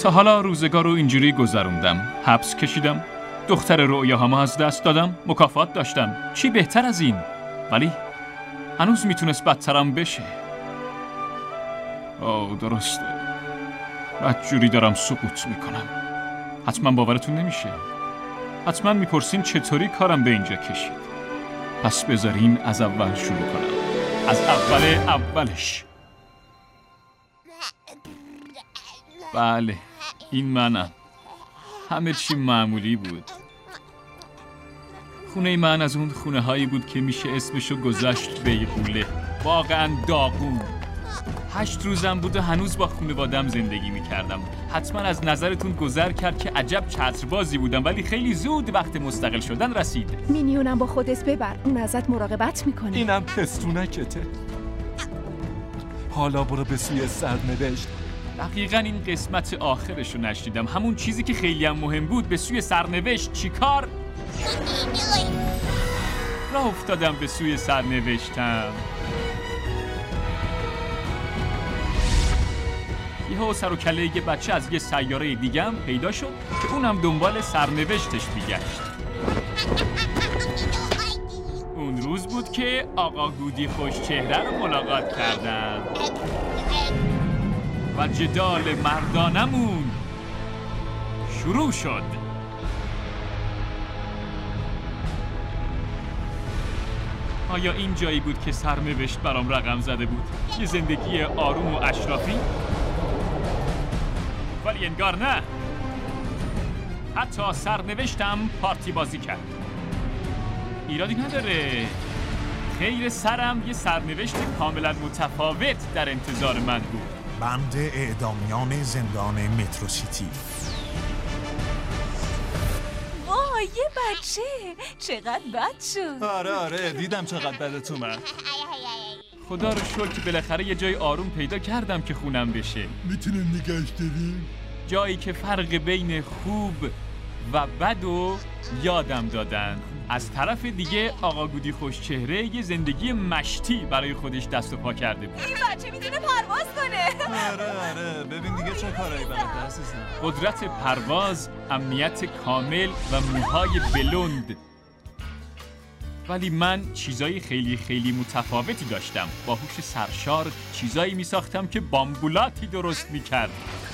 تا حالا روزگار رو اینجوری گذروندم. حبس کشیدم، دختر رؤیاهامو از دست دادم، مکافات داشتم. چی بهتر از این؟ ولی هنوز میتونست بدترم بشه. درسته، بدجوری دارم سقوط میکنم. حتما باورتون نمیشه. حتما میپرسین چطوری کارم به اینجا کشید. پس بذارین از اول شروع کنم، از اولش. بله، این منم. همه چی معمولی بود. خونه من از اون خونه هایی بود که میشه اسمشو گذاشت بیغوله. واقعا داغون. 8 روزم بود و هنوز با خانواده‌ام زندگی میکردم. حتما از نظرتون گذر کرد که عجب چتربازی بودم، ولی خیلی زود وقت مستقل شدن رسید. مینیونم با خودت ببر، اون ازت مراقبت میکنه. اینم پستونکته. حالا برو به سوی سرنوشت. دقیقاً این قسمت آخرشو نشنیدم. همون چیزی که خیلی هم مهم بود. به سوی سرنوشت چیکار؟ راه افتادم به سوی سرنوشتم. یهو سر و کله یه بچه از یه سیاره دیگه هم پیدا شد که اونم دنبال سرنوشتش میگشت. اون روز بود که آقا گودی خوشچهره رو ملاقات کردم و جدال مردانمون شروع شد. آیا این جایی بود که سرنوشت برام رقم زده بود؟ یه زندگی آروم و اشرافی؟ ولی انگار نه. حتی سرنوشتم پارتی بازی کرد. ایرادی نداره. خیر سرم یه سرنوشت کاملا متفاوت در انتظار من بود. بند اعدامیان زندان مترو سیتی. وای یه بچه، چقدر بد شد. آره دیدم چقدر بدت اومد. خدا رو شکر که بالاخره یه جای آروم پیدا کردم که خونم بشه. میتونیم نگهش داریم؟ جایی که فرق بین خوب و بد و یادم دادن. از طرف دیگه آقا گودی خوشچهره یه زندگی مشتی برای خودش دست و پا کرده بود. این بچه میتونه پرواز کنه. آره ببین دیگه چه کارایی بلده عزیزم. قدرت پرواز، امنیت کامل و موهای بلند. ولی من چیزای خیلی متفاوتی داشتم. با هوش سرشار چیزایی میساختم که بامبولاتی درست میکرد.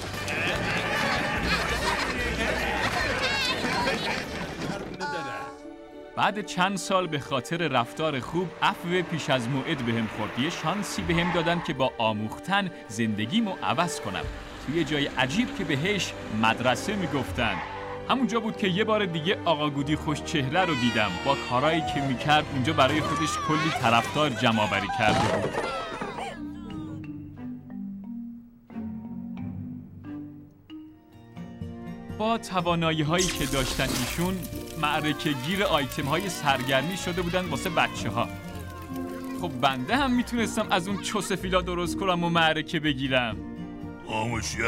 بعد چند سال به خاطر رفتار خوب عفو پیش از موعد بهم خورد. یه شانسی بهم دادن که با آموختن زندگیمو عوض کنم. توی جای عجیب که بهش مدرسه میگفتن. همونجا بود که یه بار دیگه آقا گودی خوشچهره رو دیدم. با کارایی که میکرد اونجا برای خودش کلی طرفدار جمع آوری کرده بود. با توانایی هایی که داشتن ایشون معرکه گیر آیتم های سرگرمی شده بودن واسه بچه ها. خب بنده هم میتونستم از اون چوسفیلا درست کنم و معرکه بگیرم. خاموشیه.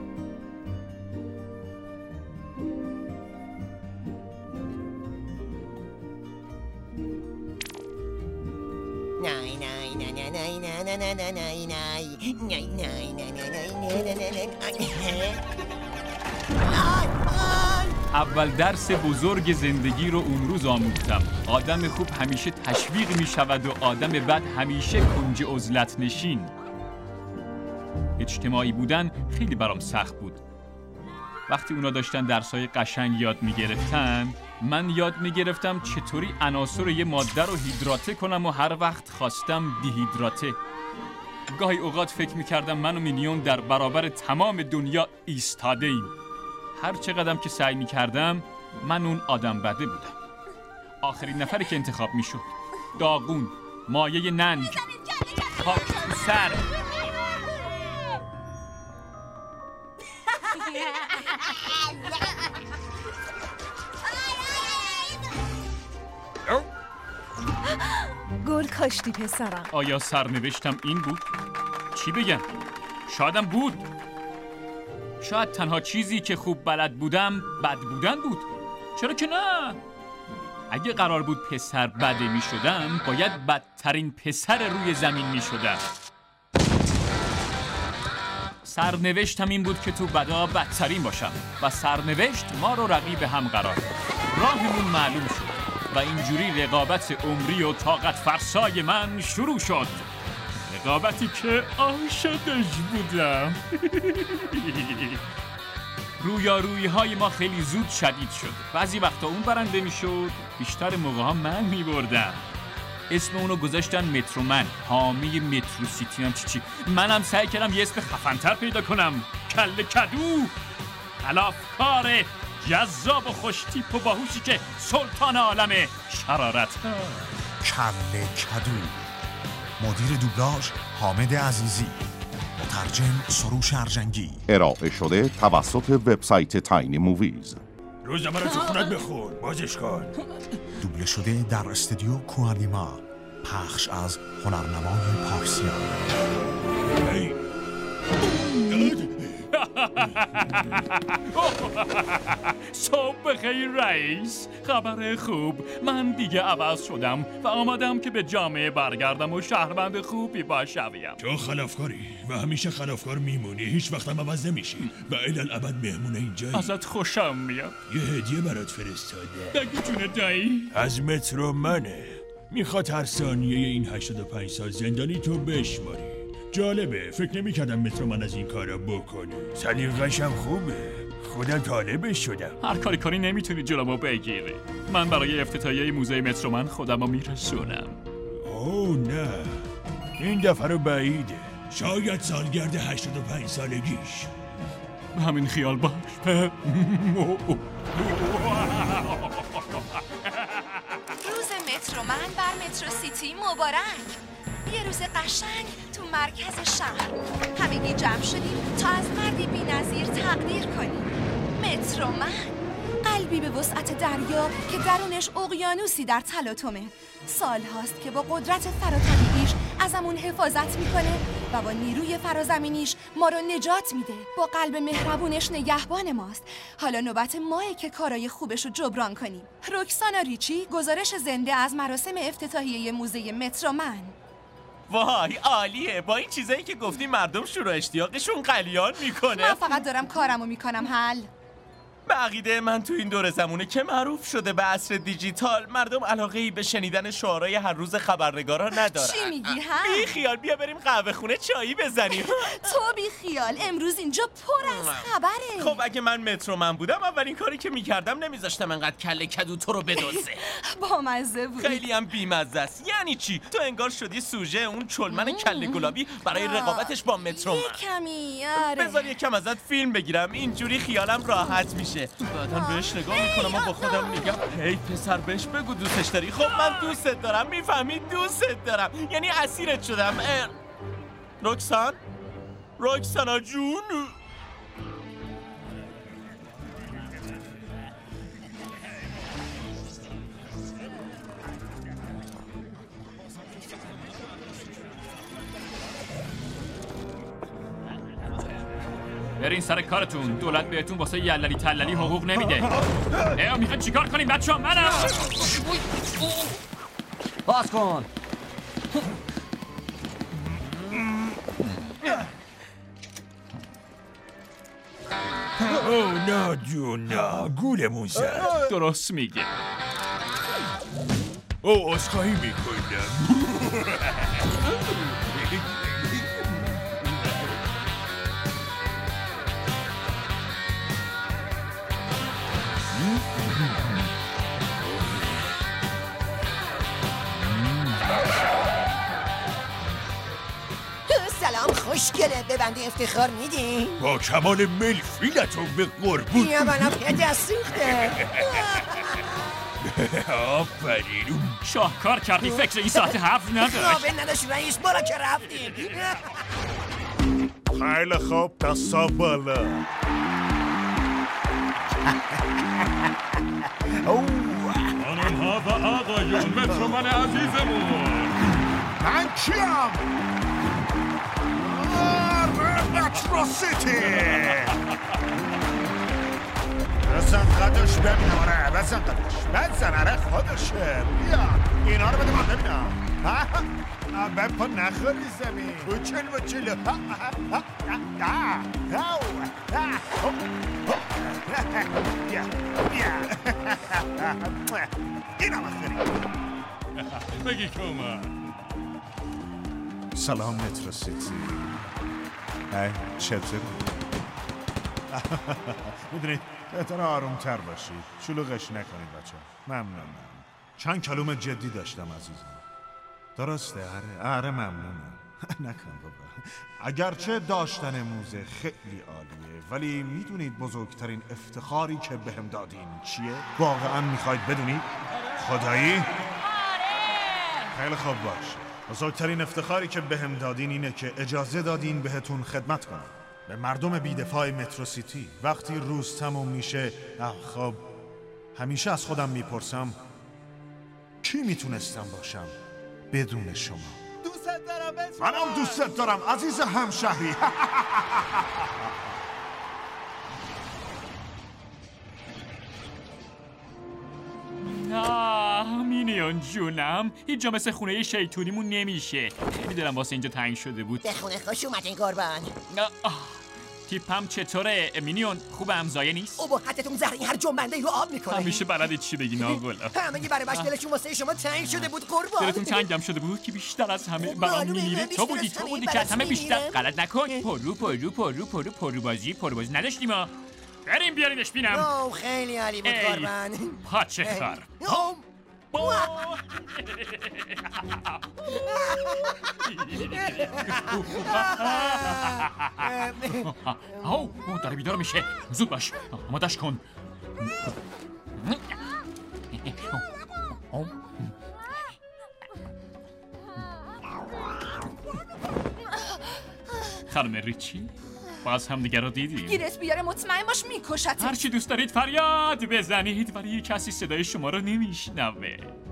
اول درس بزرگ زندگی رو اون روز آموختم. آدم خوب همیشه تشویق می شود و آدم بد همیشه کنج عزلت نشین. اجتماعی بودن خیلی برام سخت بود. وقتی اونا داشتن درسای قشنگ یاد می گرفتن، من یاد می گرفتم چطوری عناصر یه ماده رو هیدراته کنم و هر وقت خواستم دیهیدراته. گاهی اوقات فکر می کردم من و مینیون در برابر تمام دنیا ایستاده ایم. هر چقدرم که سعی می کردم من اون آدم بده بودم. آخرین نفری که انتخاب می شد. داغون، مایه ننگ، خاک تو سر. گل کاشتی پسرم. آیا سرنوشتم این بود؟ چی بگم؟ شایدم بود. شاید تنها چیزی که خوب بلد بودم بد بودن بود. چرا که نه؟ اگه قرار بود پسر بده می شدم باید بدترین پسر روی زمین می شدم. سرنوشتم این بود که تو بدا بدترین باشم و سرنوشت ما رو رقیب هم قرار داد. راهمون معلوم شد و اینجوری رقابت عمری و طاقت فرسای من شروع شد. رقابتی که عاشقش بودم. رویارویی های ما خیلی زود شدید شد. بعضی وقتا اون برنده می شد، بیشتر موقع ها من می بردم. اسم اونو گذاشتن مترومن، حامی مترو سیتی هم چی. منم سعی کردم یه اسم خفن‌تر پیدا کنم. کله کدو، خلافکار جذاب و خوشتیپ و باهوشی که سلطان عالم شرارت. کله کدو. مدیر دوبلاژ حامد عزیزی. مترجم سروش ارجنگی. ارائه شده توسط وبسایت تاینی موویز. روزنامه رو تو خونت بخون، بازش کن. دوبله شده در استودیو کوانیما. پخش از هنرنمای پارسیان. صبح بخیر رئیس. خبر خوب، من دیگه عوض شدم و آمادم که به جامعه برگردم و شهروند خوبی باشم. تو خلافکاری و همیشه خلافکار میمونی، هیچ وقت هم عوض نمیشی و الالعبد مهمون اینجایی. ازت خوشم میاد. یه هدیه برات فرستاده. بگو جونه دایی. از مترو منه. میخواد هر ثانیه این 85 سال زندانی تو بشماری. جالبه، فکر نمی‌کردم مترو من از این کارا بکنی. سلیقه‌ش هم خوبه. خودم طالبش شدم. هر کاری نمیتونی جلومو بگیری. من برای افتتاحیه موزه مترو من خودمو میرسونم. اوه نه، این دفعه رو بعیده. شاید سالگرد 85 سالگیش. همین خیال باش. روز مترو من بر مترو سیتی مبارک. یه روز قشنگ تو مرکز شهر. همگی جمع شدیم تا از مردی بی‌نظیر تقدیر کنیم. مترو من، قلبی به وسعت دریا که درونش اقیانوسی در تلاطمه. سال هاست که با قدرت فراتنیش ازمون حفاظت میکنه و با نیروی فرازمینیش ما رو نجات میده. با قلب مهربونش نگهبان ماست. حالا نوبت ماه که کارای خوبش رو جبران کنیم. رکسانا ریچی، گزارش زنده از مراسم افتتاحیه موزه مترو من. وای عالیه. با این چیزایی که گفتی مردم شروع اشتیاقشون قلیان میکنه. من فقط دارم کارمو میکنم. حل به عقیده من تو این دور زمونه که معروف شده به عصر دیجیتال، مردم علاقه‌ای به شنیدن شعارهای هر روز خبرنگارا ندارن. چی میگی هم؟ بی خیال، بیا بریم قهوه خونه چایی بزنیم. تو بی خیال، امروز اینجا پر از خبره. خب اگه من مترو من بودم اولین کاری که میکردم نمیذاشتم انقدر کله کدو تو رو بدزه. با مزه بود. خیلی هم بیمزه است. یعنی چی؟ تو انگار شدی سوژه اون چلمن کله گلابی برای رقابتش با مترو من. کمی آره. بذار یکم ازت فیلم بگیرم، اینجوری خیالم راحت میشه. بعدم بهش نگاه میکنم و با خودم میگم هی پسر بهش بگو دوستش داری. خب من دوستت دارم، میفهمی دوستت دارم، یعنی اسیرت شدم. رکسانا جون. برین سر کارتون. دولت بهتون واسه یللی تللی حقوق نمیده. میخواید چیکار کنیم بچه‌ها؟ منم باز کن. اوه نه جون نه، گولمون زد. درست میگه. اوه عذرخواهی میکنم. سلام خوشگله، به بنده افتخار میدی؟ با کمال میل فیلتون به قربون. یا بنا پیده سوخته. آفرین. شاهکار کردی، فکر این ساعت حرف نداشت. رابه نداشت رئیس، برو که رفتیم. خیلی خوب، دستا بالا. خانم‌ها و آقایون، مترو من عزیزمون. من کیم؟ مترو سیتی. بزن قدش ببین. آره بزن قدش. بزن. آره خودشه. بیا اینا رو بده من ببینم. بپا نخوری زمین. بچلو. اینا بخوری. بگی که اومد. سلام مترو سیتی. چطوری؟ میدونید بهتر آرومتر باشید. شلوغش نکنید بچه. ممنونم. چند کلمه جدی داشتم عزیزم. درسته؟ آره ممنونم. نکن بابا. اگرچه داشتن موزه خیلی عالیه، ولی میدونید بزرگترین افتخاری که بهم دادین چیه؟ واقعا میخواید بدونید؟ خدایی؟ خیلی خوب باش. بزرگترین افتخاری که بهم دادین اینه که اجازه دادین بهتون خدمت کنم. به مردم بیدفاع مترو سیتی. وقتی روز تموم میشه، خب همیشه از خودم میپرسم کی میتونستم باشم بدون شما؟ دوست دارم. منم دوست دارم عزیز همشهری. مینیون جونم، هیچ جا مثل خونه شیطونیمون نمیشه. خیلی دلم واسه اینجا تنگ شده بود. به خونه خوش اومدین قربان. تیپم چطوره مینیون؟ خوب همزایه نیست؟ او با حدتون زهری هر جنبنده رو آب میکنه. همیشه بلدی چی بگی ناگلا. همه برای باش دلشون واسه شما تنگ شده بود قربان. دلتون تنگم شده بود که بیشتر از همه برام میمیره. تو بودی که از همه بیشتر. غلط نکن. پرو بازی نداشتیم ما. بریم بیارینش بینم. خیلی عالی بود قربان. پاچه خر. داره بیدار میشه. زود باش، آمادش کن. خانم ریچی، باز هم دیگر رو دیدیم. گیرت بیاره مطمئن باش میکشت. هرچی دوست دارید فریاد بزنید، ولی کسی صدای شما رو نمیشنوه.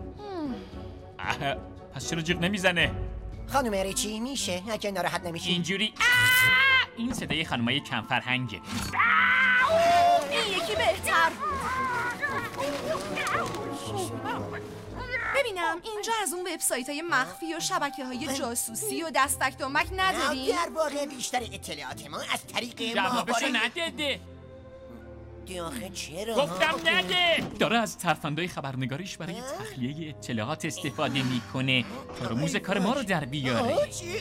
پس چرا جیغ نمیزنه؟ خانم ریچی میشه اگه ناراحت نمیشی اینجوری این صدای خانمای کم فرهنگه. این یکی بهتر بود. ببینم اینجا از اون وبسایت‌های مخفی و شبکه‌های جاسوسی و دستک دمک نداری؟ در واقع بیشتر اطلاعات ما از طریق جوابشو نداده. آخه چرا؟ گفتم نده. داره از ترفندای خبرنگاریش برای تخلیه اطلاعات استفاده میکنه تا رموز کار ما رو در بیاره.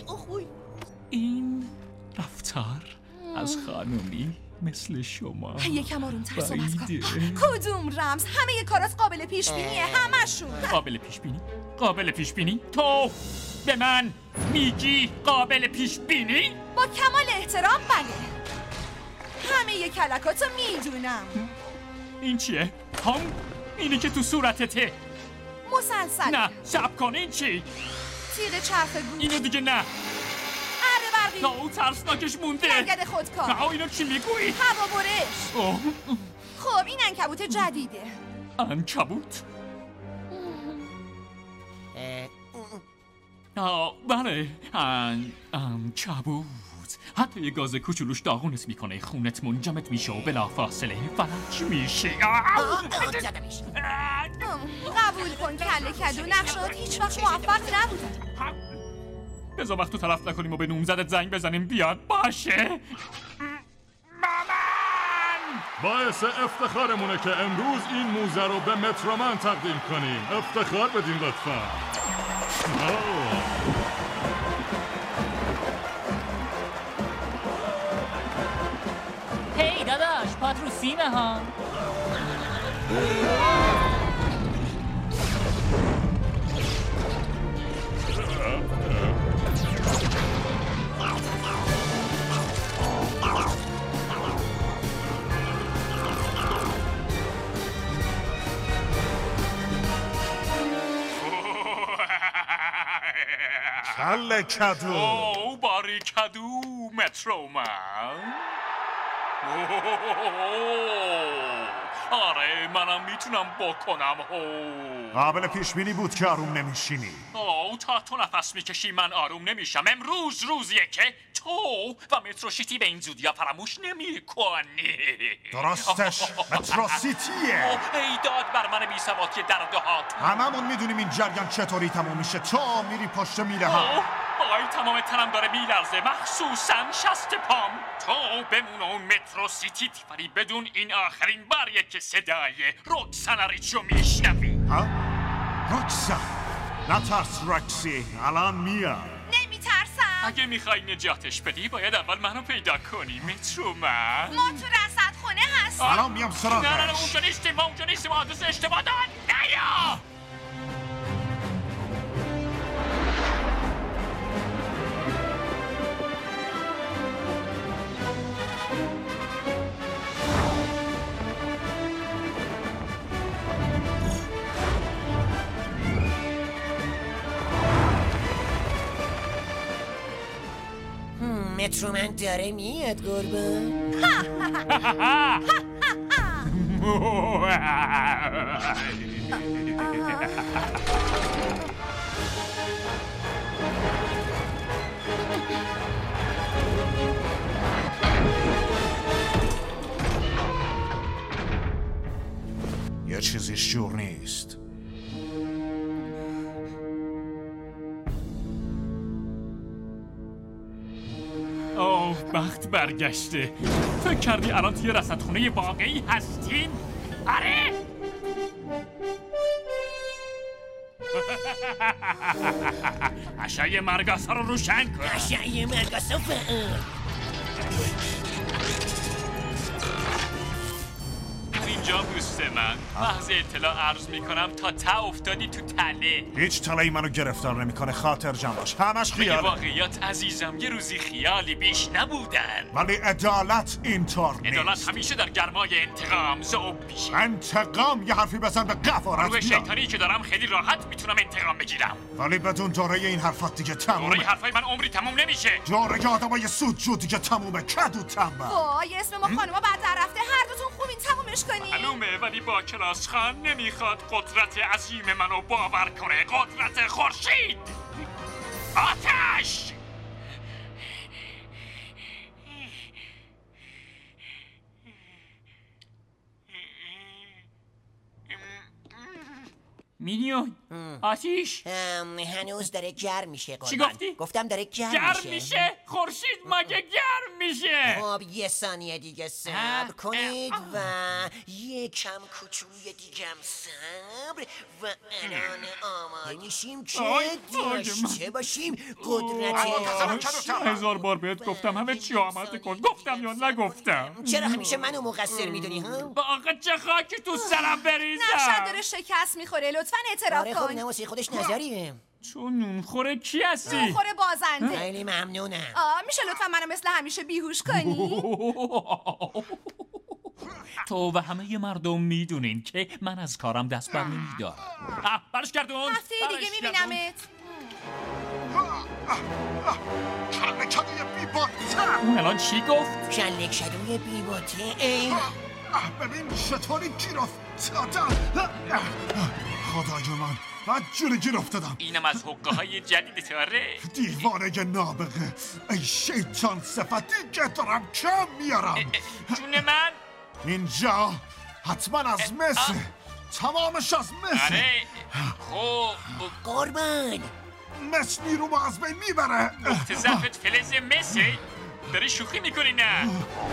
این رفتار از خانومی مثل شما یکم آروم‌تر صحبت کن. کدوم رمز؟ همه کارات قابل پیش بینیه، همشون. قابل پیش بینی؟ قابل پیش بینی؟ تو به من میگی قابل پیش بینی؟ با کمال احترام بله. همه کلکاتو میدونم. این چیه؟ هم؟ اینی که تو صورتته. مسلسل. نه صبر کن. این چی؟ تیغ چرخ گوش. اینو دیگه نه. اره برقی. نه او ترسناکش مونده. لگد خودکار. نه اینو چی میگویی؟ هوا برش. خب این عنکبوت جدیده. عنکبوت؟ بله عنکبوت. حتی یه گاز کوچولوش داغونت میکنه، خونت منجمد میشه و بلافاصله فلج میشه. قبول کن کله کدو نقشات هیچ وقت موفق نبودن. بذار وقت تو تلف نکنیم و به نومزدت زنگ بزنیم بیاد باشه. باعث افتخارمونه که امروز این موزه رو به مترومن تقدیم کنیم. افتخار بدین لطفا. هی داداش پات رو سیمه ها. کله کدو. او باری کدو مترومن. آره منم میتونم بکنم. قابل پیش بینی بود که آروم نمیشینی. تا تو نفس میکشی من آروم نمیشم. امروز روزیه که تو و متروسیتی به این زودیا فراموش نمیکنی. درستش متروسیتیه. ای داد بر من بی سواد که در دهات. هممون میدونیم این جریان چطوری تموم میشه. تو میری پشت میله ها. آی تمام تنم داره میلرزه، مخصوصا شست پام. تو بمون اون متروسیتی ولی بدون این آخرین باریه که صدای رکسن ریچو میشنوی. ها؟ رکسن؟ نترس رکسی، الان میاد. نمیترسم. اگه میخوای نجاتش بدی باید اول منو پیدا کنی مترو من. ما تو رصد خونه هستیم. الان میام سراغش. نه اونجا نیستیم، ما اونجا نیستیم، آدرس اشتباه داد. نیا مترومن داره میاد قربان. یه چیزی شور نیست. اوه بخت برگشته. فکر کردی الان توی رصدخونه واقعی هستین؟ آره اشعه مرگاسا رو روشن کن. اشعه مرگاسا فعال. اینجا دوست من محض اطلاع عرض میکنم تا افتادی تو تله. هیچ تله‌ای منو گرفتار نمیکنه. خاطر جمع باش. همش بگه خیاله. واقعیت عزیزم یه روزی خیالی بیش نبودن. ولی عدالت اینطور نیست. عدالت همیشه در گرمای انتقام ذوب میشه. انتقام؟ یه حرفی بزن به قفارت روی بیا. شیطانی که دارم خیلی راحت میتونم انتقام بگیرم. ولی بدون دوره این حرفات دیگه تمومه. دوره حرفای من عمری تموم نمیشه. دوره آدمای سودجو دیگه تمومه. کدو تنبل. وای اسم ما خانوما بدتر رفته. هر دوتون خوبین تمومش کنین. معلومه ولی با کلاس خان نمیخواد قدرت عظیم منو باور کنه. قدرت خورشید. آتش. مینیون آتیش هنوز داره گرم میشه قربان. چی گفتی؟ گفتم داره گرم میشه؟ خورشید مگه گرم میشه؟ خب یه ثانیه دیگه صبر کنید و یه کم کوچولوی دیگه هم صبر و الان آماده میشیم که داشته باشیم قدرت 1000 بار بهت گفتم همه چی آماده کن. گفتم یا نگفتم؟ چرا همیشه منو مقصر میدونی ها؟ با آقا چه خاکی تو سرم بریزم. نقشت داره شکست میخوره. لطفا اعتراف کن. آره خب نواسه خودش نظریه. تو نونخوره کی هستی؟ نونخوره بازنده. خیلی ممنونم. میشه لطفا منو مثل همیشه بیهوش کنی؟ تو و همه مردم میدونین که من از کارم دست بر نمیدارم. برش گردون. هفته دیگه میبینمت. کله کدوی بی‌باته. اون الان چی گفت؟ کله کدوی بی‌باته. ببین چطوری گیر افتادم. خدای من بدجوری گیر افتادم. اینم از حقه های جدید تاره. دیوانه نابغه. ای شیطان صفتی که دارم کم میارم. جون من اینجا حتما از مصر. تمامش از مصر. آره خب قربان مصر نیرو ما از بین میبره. نقطه ضعفت فلز مصر. داری شوخی میکنی نه؟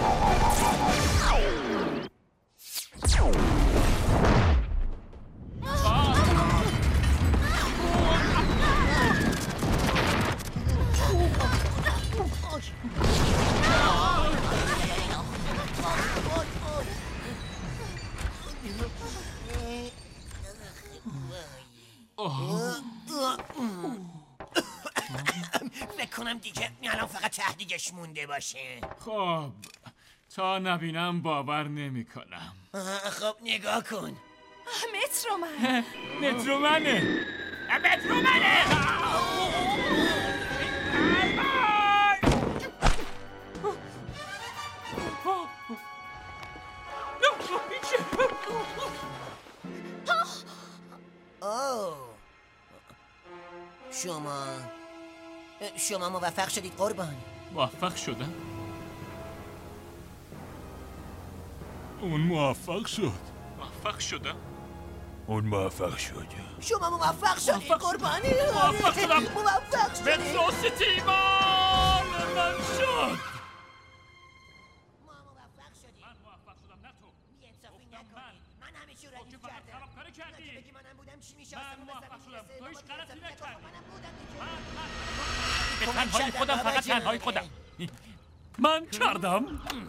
فکر کنم دیگه الان فقط تهدیدش مونده باشه. خب تا نبینم باور نمی کنم. خب نگاه کن. مترومن. مترومنه. مترومنه. شما موفق شدید قربان. موفق شدم؟ اون موفق شد. موفق شدم؟ اون موفق شد. شما موفق شدید قربانی. موفق شدم. موفق شدید. مترو سیتی مال من شد. ما موفق شدیم. من موفق شدم نه تو. بی‌انصافی نکنید. من همه چی رو ردیف فقط کردم. خرابکاری کردی. اگه بگی منم بودم چی میشه؟ من موفق شدم. تو هیچ غلطی نکردی. منم بودم به تنهایی خودم، فقط تنهایی خودم. من کردم.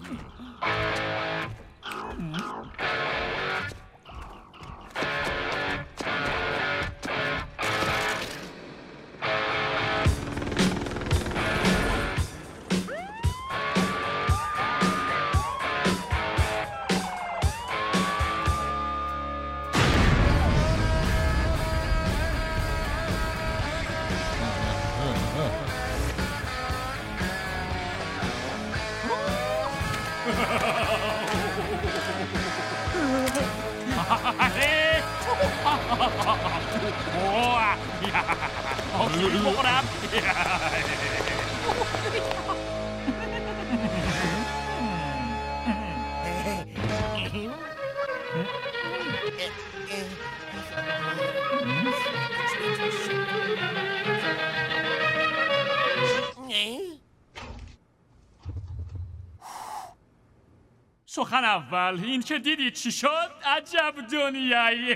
سخن اول این که دیدی چی شد عجب دنیایی.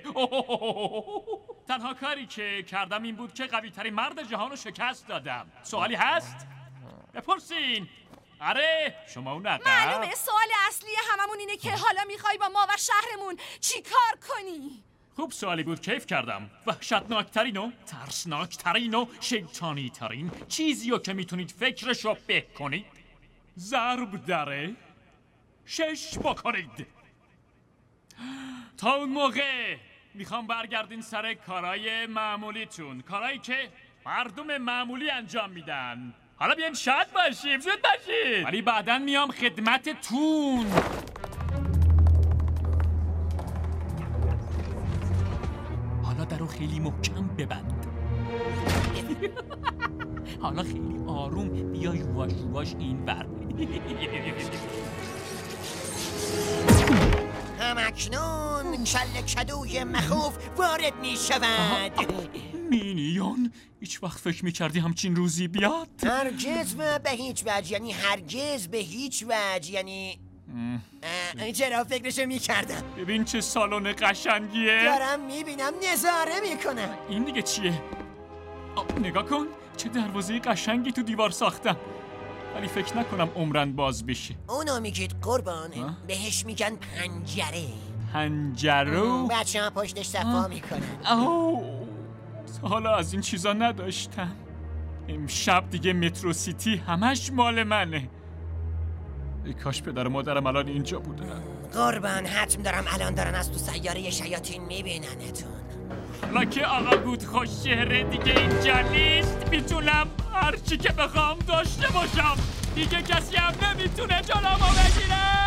تنها کاری که کردم این بود که قوی ترین مرد جهان رو شکست دادم. سوالی هست؟ بپرسین. آره شما اون عقب. معلومه سوال اصلی هممون اینه که حالا میخوای با ما و شهرمون چی کار کنی؟ خوب سوالی بود، کیف کردم. وحشتناکترین و ترسناکترین و شیطانی ترین چیزی رو که میتونید فکرشو بکنید ضرب دره 6 بکنید. تا اون موقع میخوام برگردین سر کارای معمولیتون، کارایی که مردم معمولی انجام میدن. حالا بیاین شاد باشیم، زود باشید، ولی بعدن میام خدمتتون. حالا درو خیلی محکم ببند. حالا خیلی آروم بیا یواش یواش این ور. همکنون کل کدوی مخوف وارد می شود. مینیون هیچ وقت فکر میکردی همچین روزی بیاد؟ هرگز و به هیچ وجه، یعنی هرگز به هیچ وجه، یعنی چرا فکرشو میکردم. ببین چه سالن قشنگیه. دارم میبینم، نظاره میکنم. این دیگه چیه؟ نگاه کن چه دروازه قشنگی تو دیوار ساختم، ولی فکر نکنم عمرن باز بشه. اونو میگید قربان؟ بهش میگن پنجره. پنجره؟ بچه ها پشتش صفا میکنن. حالا از این چیزا نداشتم. امشب دیگه مترو سیتی همش مال منه. ای کاش پدر و مادرم الان اینجا بودن. قربان حتم دارم الان دارن از تو سیاره شیاطین میبیننتون. حالا که آقا بود خوش شهره دیگه اینجا نیست، میتونم هرچی که بخوام داشته باشم. دیگه کسی هم نمیتونه جلومو بگیره.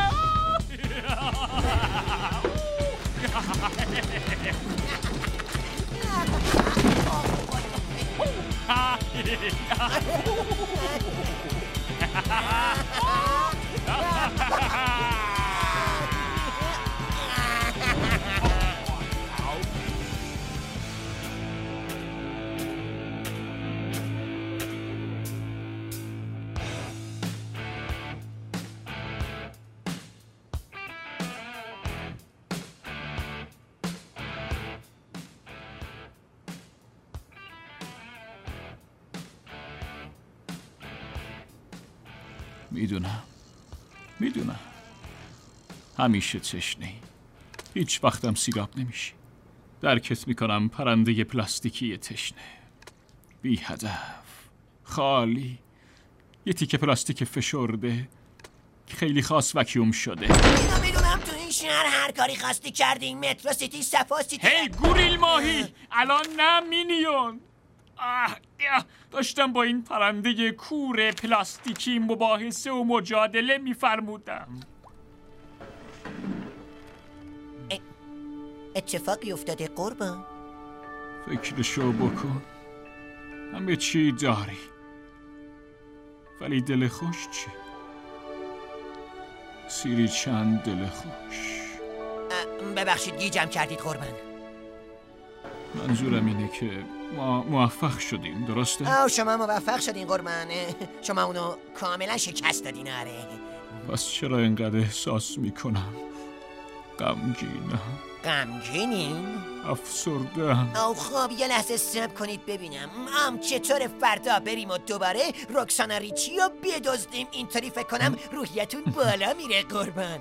میدونم همیشه تشنه‌ای، هیچ وقتم سیراب نمیشی. درکت میکنم پرنده پلاستیکی تشنه، بی هدف، خالی، یه تیکه پلاستیک فشرده خیلی خاص وکیوم شده. میدونم تو این شهر هر کاری خواستی کردی. مترو سیتی صفا سیتی. هی گوریل ماهی، الان نه مینیون. داشتم با این پرنده کور پلاستیکی مباحثه و مجادله میفرمودم. اتفاقی افتاده قربان؟ فکرشو بکن. همه چی داری، ولی دل خوش چی؟ سیری چند دل خوش. ببخشید گیجم کردید قربان. منظورم اینه که ما موفق شدیم، درسته؟ شما موفق شدین قربان. شما اونو کاملا شکست دادین. آره. پس چرا اینقدر احساس میکنم غمگینم؟ غمگینین؟ افسرده‌ام. خب یه لحظه صبر کنید ببینم چطور فردا بریم و دوباره رکسانا ریچی رو بدزدیم. اینطوری فکر کنم روحیتون بالا میره قربان.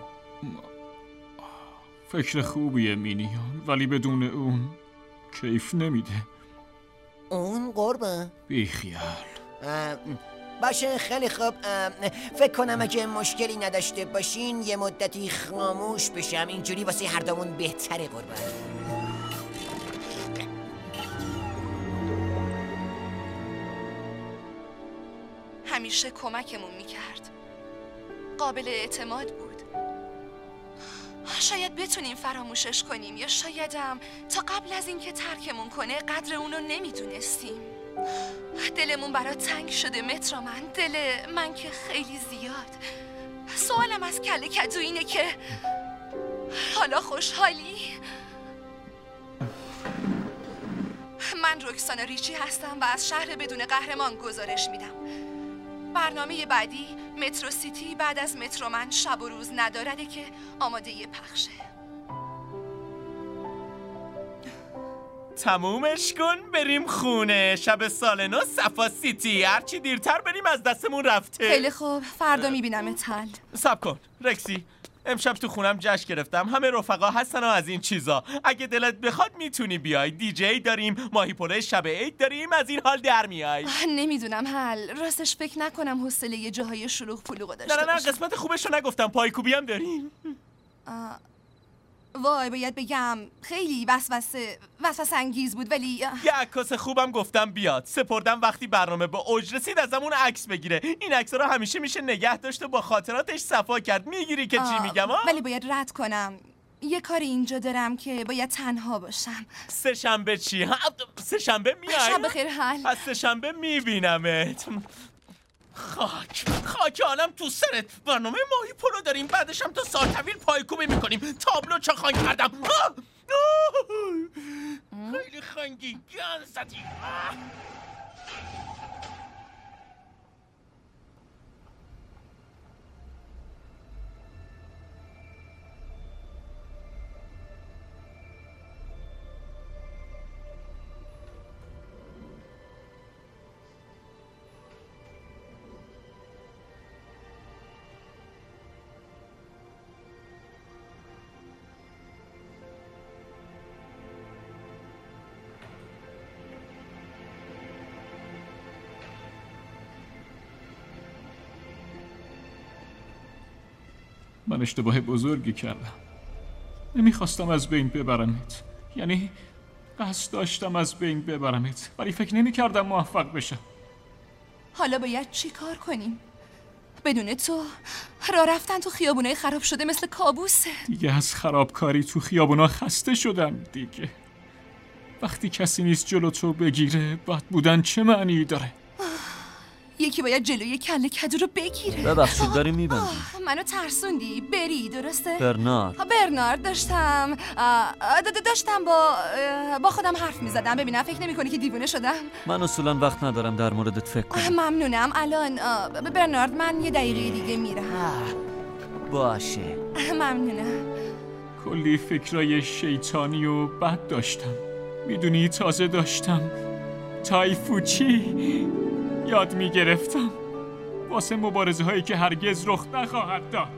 فکر خوبیه مینیون، ولی بدون اون کیف نمیده. اون قربان؟ بیخیال. باشه خیلی خوب. فکر کنم اگه مشکلی نداشته باشین یه مدتی خاموش بشم، اینجوری واسه هر دومون بهتره قربان. همیشه کمکمون میکرد، قابل اعتماد بود. شاید بتونیم فراموشش کنیم، یا شایدم تا قبل از اینکه ترکمون کنه قدر اونو نمیدونستیم. دلمون برات تنگ شده مترامن، دل من که خیلی زیاد. سوالم از کله کدو اینه که حالا خوشحالی؟ من رکسانا ریچی هستم و از شهر بدون قهرمان گزارش میدم. برنامه بعدی مترو سیتی بعد از مترومن شب و روز ندارده که آماده پخشه. تمومش کن بریم خونه. شب سال نو صفا سیتی. هرچی دیرتر بریم از دستمون رفته. خیلی خوب، فردا میبینم تل. صبر کن رکسی، امشب تو خونم جشن گرفتم، همه رفقا هستن و از این چیزا. اگه دلت بخواد میتونی بیای. دیجی داریم، ماهی پلو شب عید داریم، از این حال در میای. نمیدونم راستش فکر نکنم حوصله یه جاهای شلوغ پلوغ داشته نه باشم. قسمت خوبش رو نگفتم، پایکوبی هم داریم. وای باید بگم خیلی وسوسه انگیز بود، ولی یه عکاس خوبم گفتم بیاد. سپردم وقتی برنامه به اوج رسید ازمون عکس بگیره. این عکس‌ها رو همیشه میشه نگه داشت و با خاطراتش صفا کرد. میگیری که چی میگم؟ ولی باید رد کنم، یه کاری اینجا دارم که باید تنها باشم. سه شنبه چی؟ سه شنبه میای؟ شب بخیر حل. از سه شنبه میبینمت. خاک عالم تو سرت. برنامه ماهی پلو داریم، بعدش هم تا ساعت طویل پایکوبی میکنیم. تابلو چاخان کردم. خیلی خنگی گن زدی. من اشتباه بزرگی کردم. نمیخواستم از بین ببرمت، یعنی قصد داشتم از بین ببرمت، ولی فکر نمیکردم موفق بشم. حالا باید چی کار کنیم؟ بدون تو راه رفتن تو خیابونای خراب شده مثل کابوسه. دیگه از خرابکاری تو خیابونا خسته شدم دیگه. وقتی کسی نیست جلو تو بگیره، بد بودن چه معنی داره؟ یکی باید جلوی کله کدو رو بگیره. ببخشید داری میبندی. منو ترسوندی. بری درسته؟ برنارد داشتم با خودم حرف میزدم. ببینم فکر نمی کنی که دیوونه شدم؟ من اصولا وقت ندارم در موردت فکر کنم. ممنونم. الان برنارد من یه دقیقه دیگه میرم. باشه. ممنونم. کلی فکرای شیطانی و بد داشتم. میدونی تازه داشتم تایفوچی یاد میگرفتم واسه مبارزه هایی که هرگز رخ نخواهد داد.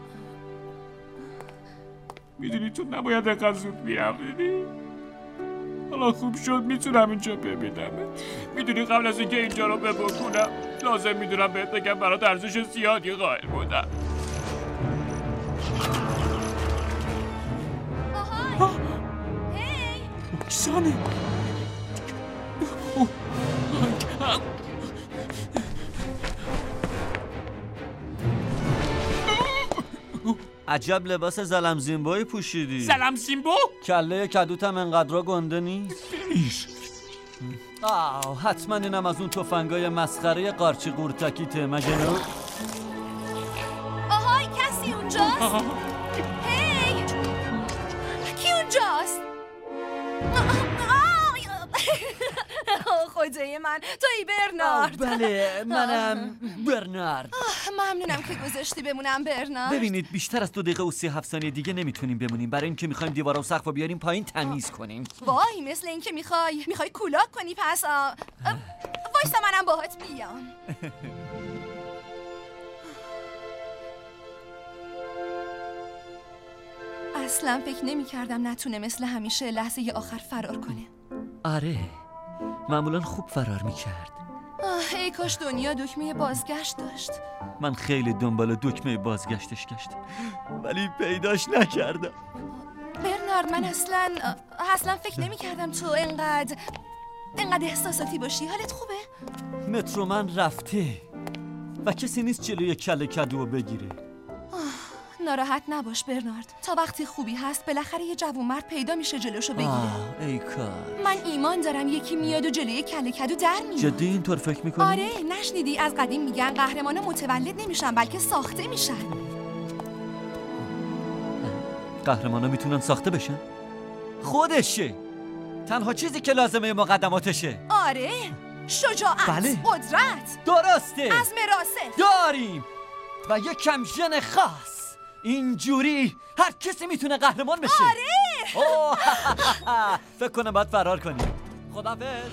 میدونی تو نباید اینقدر زود میرفتی. حالا خوب شد میتونم اینجا ببینم. میدونی قبل از اینکه اینجا رو بکنم لازم میدونم بهت بگم برات ارزش زیادی قائل بودم. هی اکسانه. عجب لباس زلمزیمبایی پوشیدی. زلمزیمبو؟ کله کدوتم انقدر گنده نیست. حتما اینم از اون تفنگای مسخره قارچی قورتکیته مگه نه؟ آهای کسی اونجاست؟ هی کی اونجاست؟ خدای من تویی برنارد. بله منم برنارد. ممنونم که گذاشتی بمونم برنارد. ببینید بیشتر از 2 دقیقه و 37 ثانیه دیگه نمیتونیم بمونیم، برای اینکه میخوایم دیوارا و سقفو بیاریم پایین تمیز کنیم. وای مثل اینکه میخوای کولاک کنی. پس وایسا منم باهات بیام. اصلا فکر نمی‌کردم نتونه مثل همیشه لحظه آخر فرار کنه. آره معمولا خوب فرار میکرد. ای کاش دنیا دکمه بازگشت داشت. من خیلی دنبال دکمه بازگشتش گشتم ولی پیداش نکردم. برنارد من اصلا فکر نمی‌کردم تو انقدر احساساتی باشی. حالت خوبه؟ مترو من رفته و کسی نیست جلوی کله کدو بگیره. ناراحت نباش برنارد، تا وقتی خوبی هست بالاخره یه جوونمرد پیدا میشه جلوشو بگیره. ای کاش. من ایمان دارم یکی میاد و جلوی کله کدو در میاد. جدی اینطور فکر میکنی؟ آره نشنیدی از قدیم میگن قهرمانا متولد نمیشن بلکه ساخته میشن. قهرمانا میتونن ساخته بشن؟ خودشه تنها چیزی که لازمه مقدماتشه. آره شجاعت. بله. قدرت. درسته. عزم راسخ داریم و یک کمژن خاص. اینجوری هر کسی میتونه قهرمان بشه. آره. فکر کنم باید فرار کنیم. خداحافظ.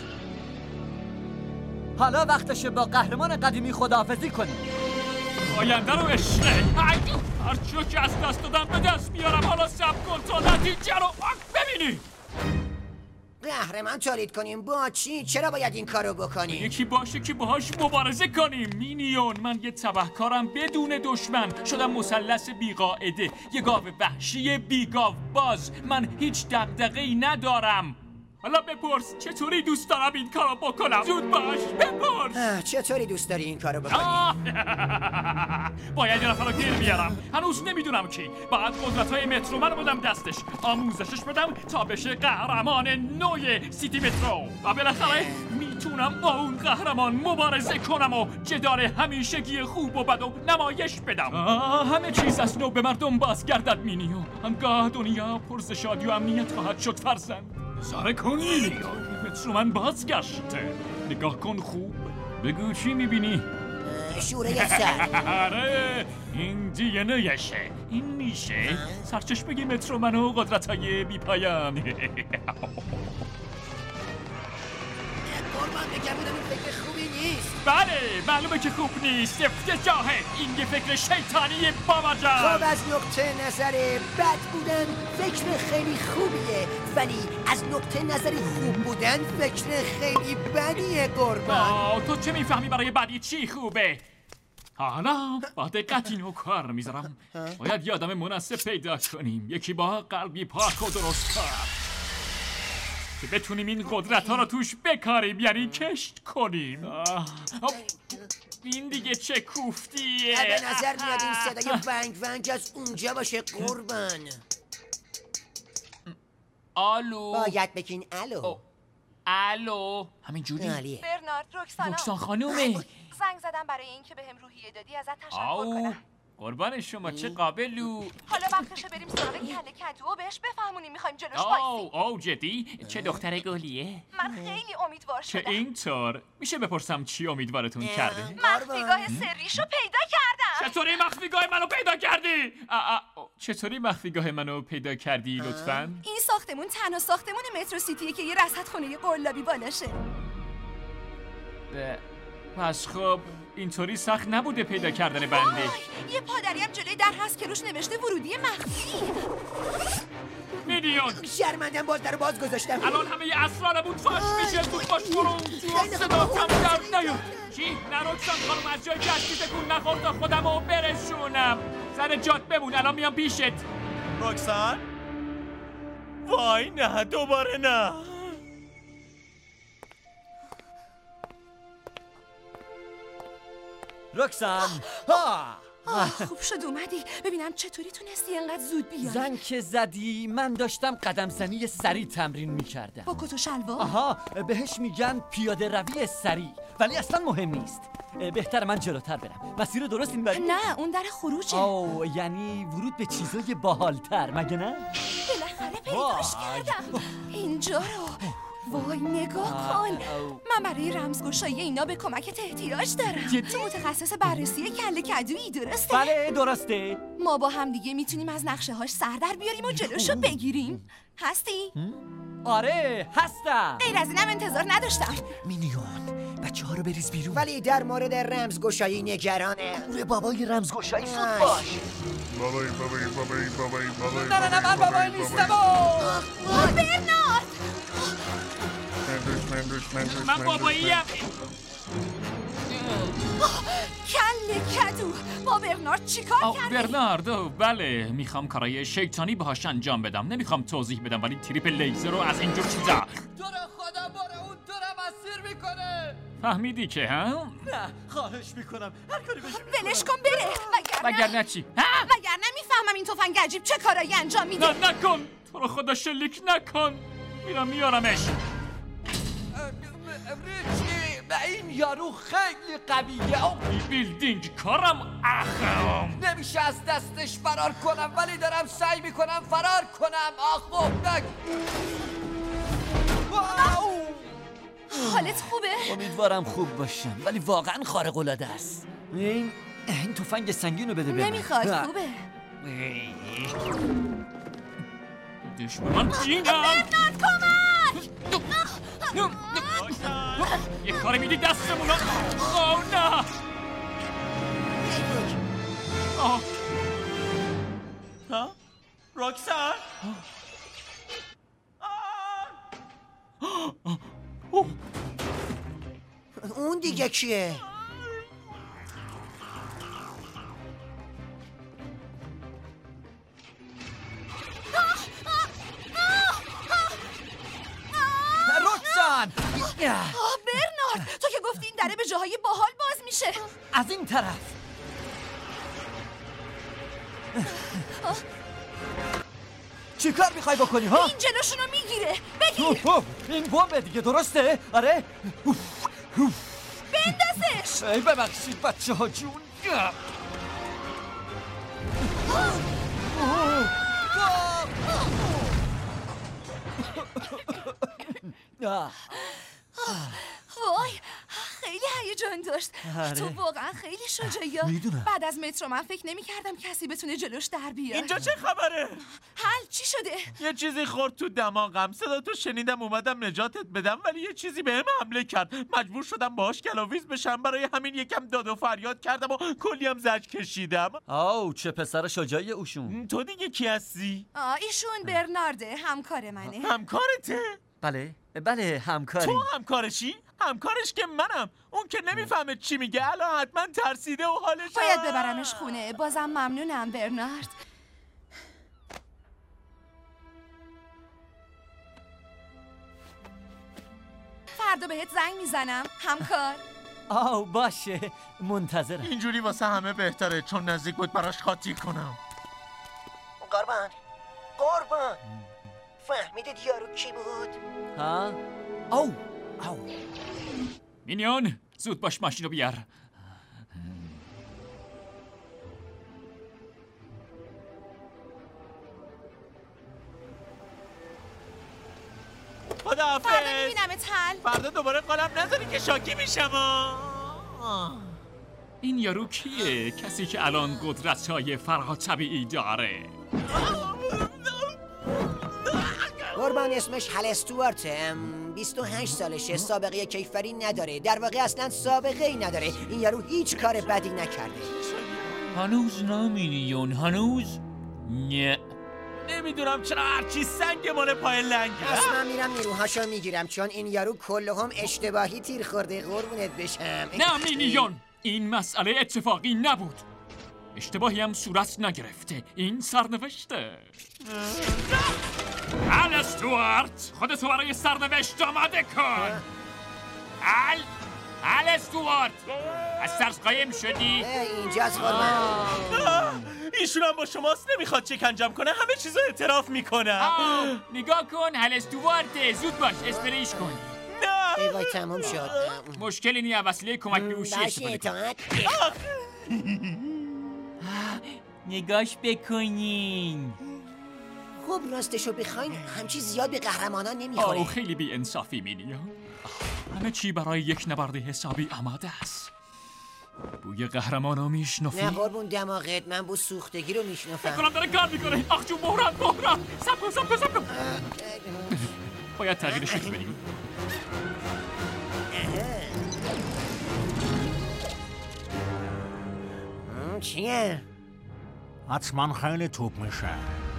حالا وقتشه با قهرمان قدیمی خداحافظی کنیم. آینده رو عشقه. هرچیو که از دست دادم به دست میارم. حالا صبر کن تا نتیجه رو ببینی. قهرمان تولید کنیم با چی؟ چرا باید این کارو بکنیم؟ یکی باشه که باهاش مبارزه کنیم. مینیون من یه تبهکارم بدون دشمن. شدم مثلث بیقاعده، یه گاو وحشی بیگاو باز. من هیچ دغدغه‌ای ندارم. حالا بپرس چطوری دوست دارم این کارو بکنم. زود باش بپرس. چطوری دوست داری این کارو بکنی؟ باید یه نفر رو گیر بیارم. هنوز نمیدونم کی. باید قدرت‌های مترو من رو بدم دستش، آموزشش بدم تا بشه قهرمان نوع سیتی مترو و بالاخره میتونم با اون قهرمان مبارزه کنم و جدار همیشگی خوب و بد و نمایش بدم. همه چیز از نو به مردم بازگردد مینیو. آنگاه دنیا پر ز شادی و امنیت خواهد شد فرزند. ساره کنی مترو من بازگشته. نگاه کن خوب بگو چی میبینی؟ شوره سر. آره این دیگه این میشه سرچشمه مترو من و قدرت‌های بی‌پایان. قربان بگم بودم این فکر خوبی نیست. بله معلومه که خوب نیست. افتضاحه. این یه فکر شیطانی باباجان. خب از نقطه نظر بد بودن فکر خیلی خوبیه، ولی از نقطه نظر خوب بودن فکر خیلی بدیه قربان. تو چه میفهمی برای بدی چی خوبه؟ حالا با دقت اینو کار میذارم. باید یه آدم مناسب پیدا کنیم، یکی با قلبی پاک و درست کار که بتونیم این قدرت ها رو توش بکاریم، یعنی کشت کنیم. این دیگه چه کوفتیه. به نظر میاد این صدای ونگ ونگ از اونجا باشه قربان. آلو باید بگین الو. الو همین جوری. برنارد رکسان خانومه. زنگ زدم برای اینکه بهم روحیه دادی ازت تشکر کنم. قربان شما چه قابلو. حالا وقتشه بریم سراغ کله کدو و بهش بفهمونیم میخوایم جلوش وایسیم. جدی؟ چه دختر گلیه. من خیلی امیدوار شدم. چه اینطور؟ میشه بپرسم چی امیدوارتون کرده؟ مخفیگاه سریشو پیدا کردم. چطوری مخفیگاه منو پیدا کردی؟ چطوری مخفیگاه منو پیدا کردی لطفاً؟ این ساختمون تنها ساختمون مترو سیتیه که یه رصدخونه قلابی بالاشه. پس خب اینطوری سخت نبوده پیدا کردن بنده. یه پادری هم جلوی در هست که روش نوشته ورودی مخفی. میلیون شرمندم باز در باز گذاشتم. الان همه اسرارمون فاش میشه. زود باش برو. صدا کم در نیاد. چی؟ نرکسان خانم از جای جستی تکون نخور تا خودمو برسونم. سر جات بمون الان میام پیشت. رکسان؟ وای نه دوباره نه. رکسان خوب شد اومدی. ببینم چطوری تونستی انقدر زود بیای. زنگ که زدی من داشتم قدم زنی سریع تمرین میکردم. با کت و شلوار؟ آها، بهش میگن پیاده روی سریع، ولی اصلا مهم نیست. بهتر من جلوتر برم. مسیر درست این بریم؟ نه، اون در خروجه. یعنی ورود به چیزای باحالتر، مگه نه؟ بالاخره پیداش کردم. اینجا رو وای نگاه کن. من برای رمزگشایی اینا به کمکت احتیاج دارم. تو متخصص بررسی کله کدویی، درسته؟ بله درسته. ما با هم دیگه میتونیم از نقشه هاش سر در بیاریم و جلوشو بگیریم. هستی؟ آره هستم. غیر از اینم انتظار نداشتم. مینیون بچه ها رو بریز بیرون. ولی در مورد رمزگشایی نگرانه. روی بابای رمزگشایی زود باش. بابای نه من بابای نیستم. برنارد من باباییم. کله کدو. با برنارد چیکار کردی؟ برنارد بله، میخوام کارای شیطانی باهاش انجام بدم. نمیخوام توضیح بدم، ولی تریپ لیزر رو از اینجور چیزا. تو رو خدا برو، اون تو رو مسیر میکنه. فهمیدی که ها؟ نه خواهش میکنم هر کاری بشه ولش کن بره. وگرنه چی؟ وگرنه میفهمم این تفنگ عجیب چه کارایی انجام میده. نه نکن، تو رو خدا شلیک نکن. میرم میارمش. این یارو خیلی قویه. بیلدینگ کارم اخم. نمیشه از دستش فرار کنم، ولی دارم سعی میکنم فرار کنم. حالت خوبه؟ امیدوارم خوب باشم، ولی واقعا خارق العاده است. این تفنگ سنگین رو بده بهم. نمیخواد. خوبه. دشمنان جینم. برنارد کمک! یه کاری میدی دستمون. نه ها؟ روکسان؟ اون دیگه کیه؟ روکسان! برنارد تو که گفتی این دره به جاهای باحال باز میشه. از این طرف. چی کار میخوای بکنی ها؟ این جلوشونو میگیره. بگیر. این بمبه دیگه، درسته؟ آره؟ بندازش. ای ببخشید بچه ها جون. وای خیلی هیجان داشت. تو واقعا خیلی شجاعی. بعد از مترو من فکر نمی‌کردم کسی بتونه جلوش در بیاد. اینجا چه خبره؟ حل چی شده؟ یه چیزی خورد تو دماغم. صدا تو شنیدم اومدم نجاتت بدم، ولی یه چیزی بهم حمله کرد. مجبور شدم باهاش گلاویز بشم. برای همین یکم داد و فریاد کردم و کلی هم زجر کشیدم. چه پسر شجاعی اوشون. تو دیگه کی هستی؟ ایشون برنارده، همکار منه. همکارته؟ بله همکاری. تو همکارشی؟ همکارش که منم. اون که نمیفهمه چی میگه. الان حتما ترسیده و حالش باید ببرمش خونه. بازم ممنونم برنارد. فردا بهت زنگ میزنم همکار. باشه منتظرم. اینجوری واسه همه بهتره، چون نزدیک بود براش خاطی کنم. قربان فهمیدید یارو کی بود؟ ها؟ مینیون زود باش ماشین رو بیار. خداحافظ. فردا میبینمت حل. فردا دوباره قلم نذاری که شاکی میشم. این یارو کیه؟ کسی که الان قدرت‌های فراتبیعی داره. قربان اسمش هل استوارت. 28 سالشه. سابقه کیفری نداره. در واقع اصلا سابقه ای نداره. این یارو هیچ کار بدی نکرده. هنوز نه مینیون، هنوز نه. نمیدونم چرا هرچی سنگ مال پای لنگه. اصلا میرم نیروهاشو میگیرم، چون این یارو کلهم اشتباهی تیر خورده. قربونت بشم. نه مینیون، این مسئله اتفاقی نبود. اشتباهی هم صورت نگرفته. این سرنوشته. هل استوارت، خودتو برای سرنوشت آماده کن. هل هل استوارت از ترس قایم شدی؟ اینجاست قربان. ایشون هم با شماست نمیخواد چکنجم کنه همه چیزو اعتراف میکنه. نگاه کن هل استوارت زود باش اسپریش کن. ای وای تموم شد. مشکلی نی وسیله کمک به هوشی استفاده کن. نگاش بکنین. خب راستشو بخواین همچی زیاد به قهرمانان نمیخوره. خیلی بی انصافی مینیا. همه چی برای یک نبرد حسابی آماده است. بوی قهرمانو میشنفی؟ نه قربون دماغت، من بو سوختگی رو میشنفم. فکر کنم داره کار میکنه. آخ جون بحران. سب کن. باید تغییرش بدیم. چیه؟ حتما خیلی توپ میشه.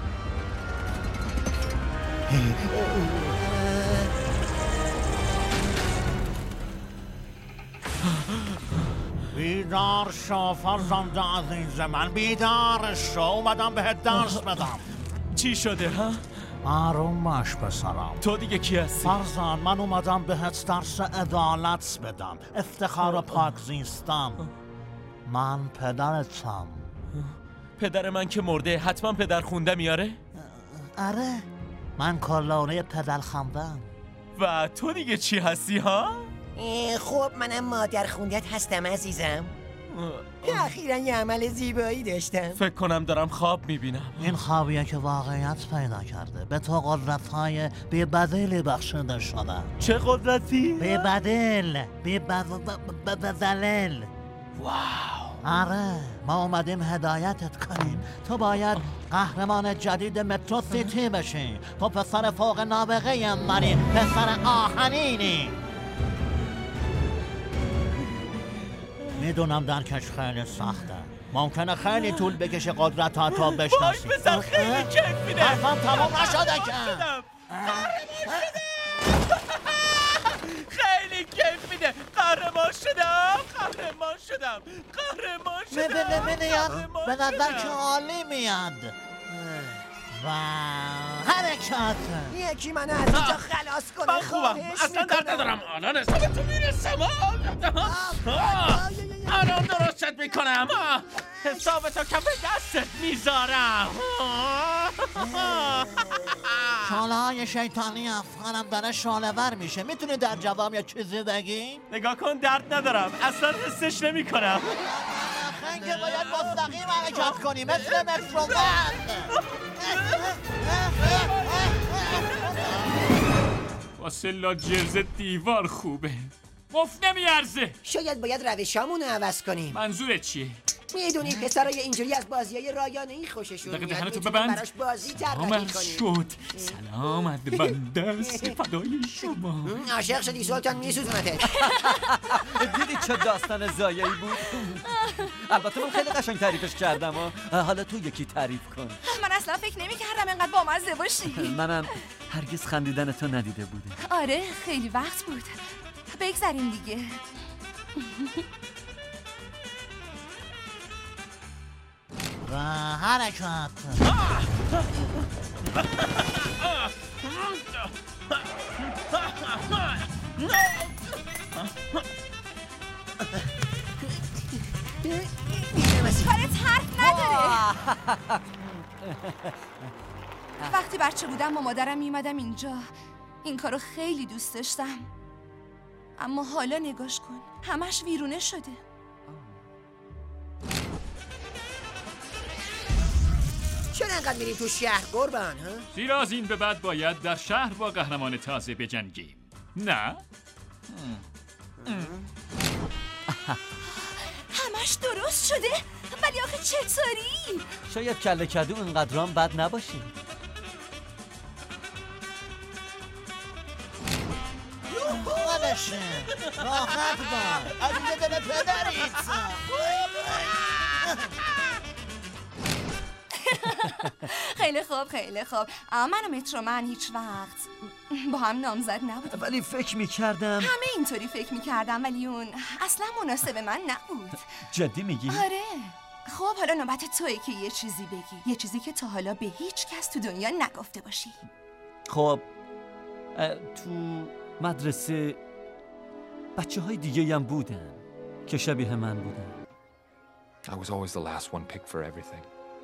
بیدار شو فرزند عزیز من، بیدار شو، اومدم بهت درس بدم. چی شده ها؟ آروم باش پسرم. تو دیگه کی هستی؟ فرزند من اومدم بهت درس عدالت بدم، افتخار و پاک زیستم. من پدرتم. پدر من که مرده، حتما پدر خونده میاره؟ آره من کارلانه پدر خوندم. و تو دیگه چی هستی ها؟ خب منم مادر خوندت هستم عزیزم. که اخیراً یه عمل زیبایی داشتم. فکر کنم دارم خواب میبینم. این خوابیه که واقعیت پیدا کرده. به تو قدرت‌های بی‌بدیلی بخشیده شده. چه قدرتی؟ بی‌بدیل واو. آره ما اومدیم هدایتت کنیم. تو باید قهرمان جدید مترو سیتی بشی. تو پسر فوق نابغه منی، پسر آهنینی. میدونم درکش خیلی سخته، ممکنه خیلی طول بکشه قدرتاتو بشناسی. وای بزن خیلی کیف میده. حرفم تمام نشده که. خیلی کیف میده. قهرمان شدم. به نظر که عالی میاد. و حرکت. یکی منو از اینجا خلاص کنه. من خوبم، اصلا درد ندارم. الان حساب تو میرسم. الان درستت میکنم. حسابتو کف دستت میذارم. شاله های شیطانی افغانم داره شاله ور میشه. میتونی در جواب یا چیزی بگی؟ نگاه کن درد ندارم، اصلا حسش نمیکنم. خنگه باید مستقیم حرکت کنی مثل مترومن. واسه لاجرز دیوار خوبه، مفت نمیارزه. شاید باید روشامونو عوض کنیم. منظورت چیه؟ میدونی پسرای اینجوری از بازیای رایانه‌ای خوششون میاد. دهنتو ببند. براش بازی طراحی کنیم. شد. سلامت بنده فدای شما. عاشق شدی سلطان میسوزونتت. دیدی چه داستان زایایی بود؟ البته من خیلی قشنگ تعریفش کردم. حالا تو یکی تعریف کن. من اصلا فکر نمی‌کردم اینقدر بامزه باشی. منم هرگز خندیدن تو ندیده بودم. آره خیلی وقت بود. بگذاریم دیگه. و حرکت. کارت حرف نداره. وقتی بچه بودم با مادرم میومدم اینجا، این کارو خیلی دوست داشتم. اما حالا نگاش کن، همش ویرونه شده. چرا انقدر میریم تو شهر قربان ها؟ زیرا از این به بعد باید در شهر با قهرمان تازه بجنگیم. نه؟ همش درست شده؟ ولی آخه چطوری؟ شاید کله کدو اینقدرام بد نباشی. خودشه راحت باش، از اینجا دل پدریت. خیلی خوب. اما من و مترومن هیچ وقت با هم نامزد نبودیم. ولی فکر میکردم همه اینطوری فکر میکردم، ولی اون اصلا مناسب من نبود. جدی میگی؟ آره. خب حالا نوبت توئه که یه چیزی بگی، یه چیزی که تا حالا به هیچ کس تو دنیا نگفته باشی. خب تو مدرسه بچه‌های دیگه هم بودن که شبیه من بودن. I was always the last one picked for everything.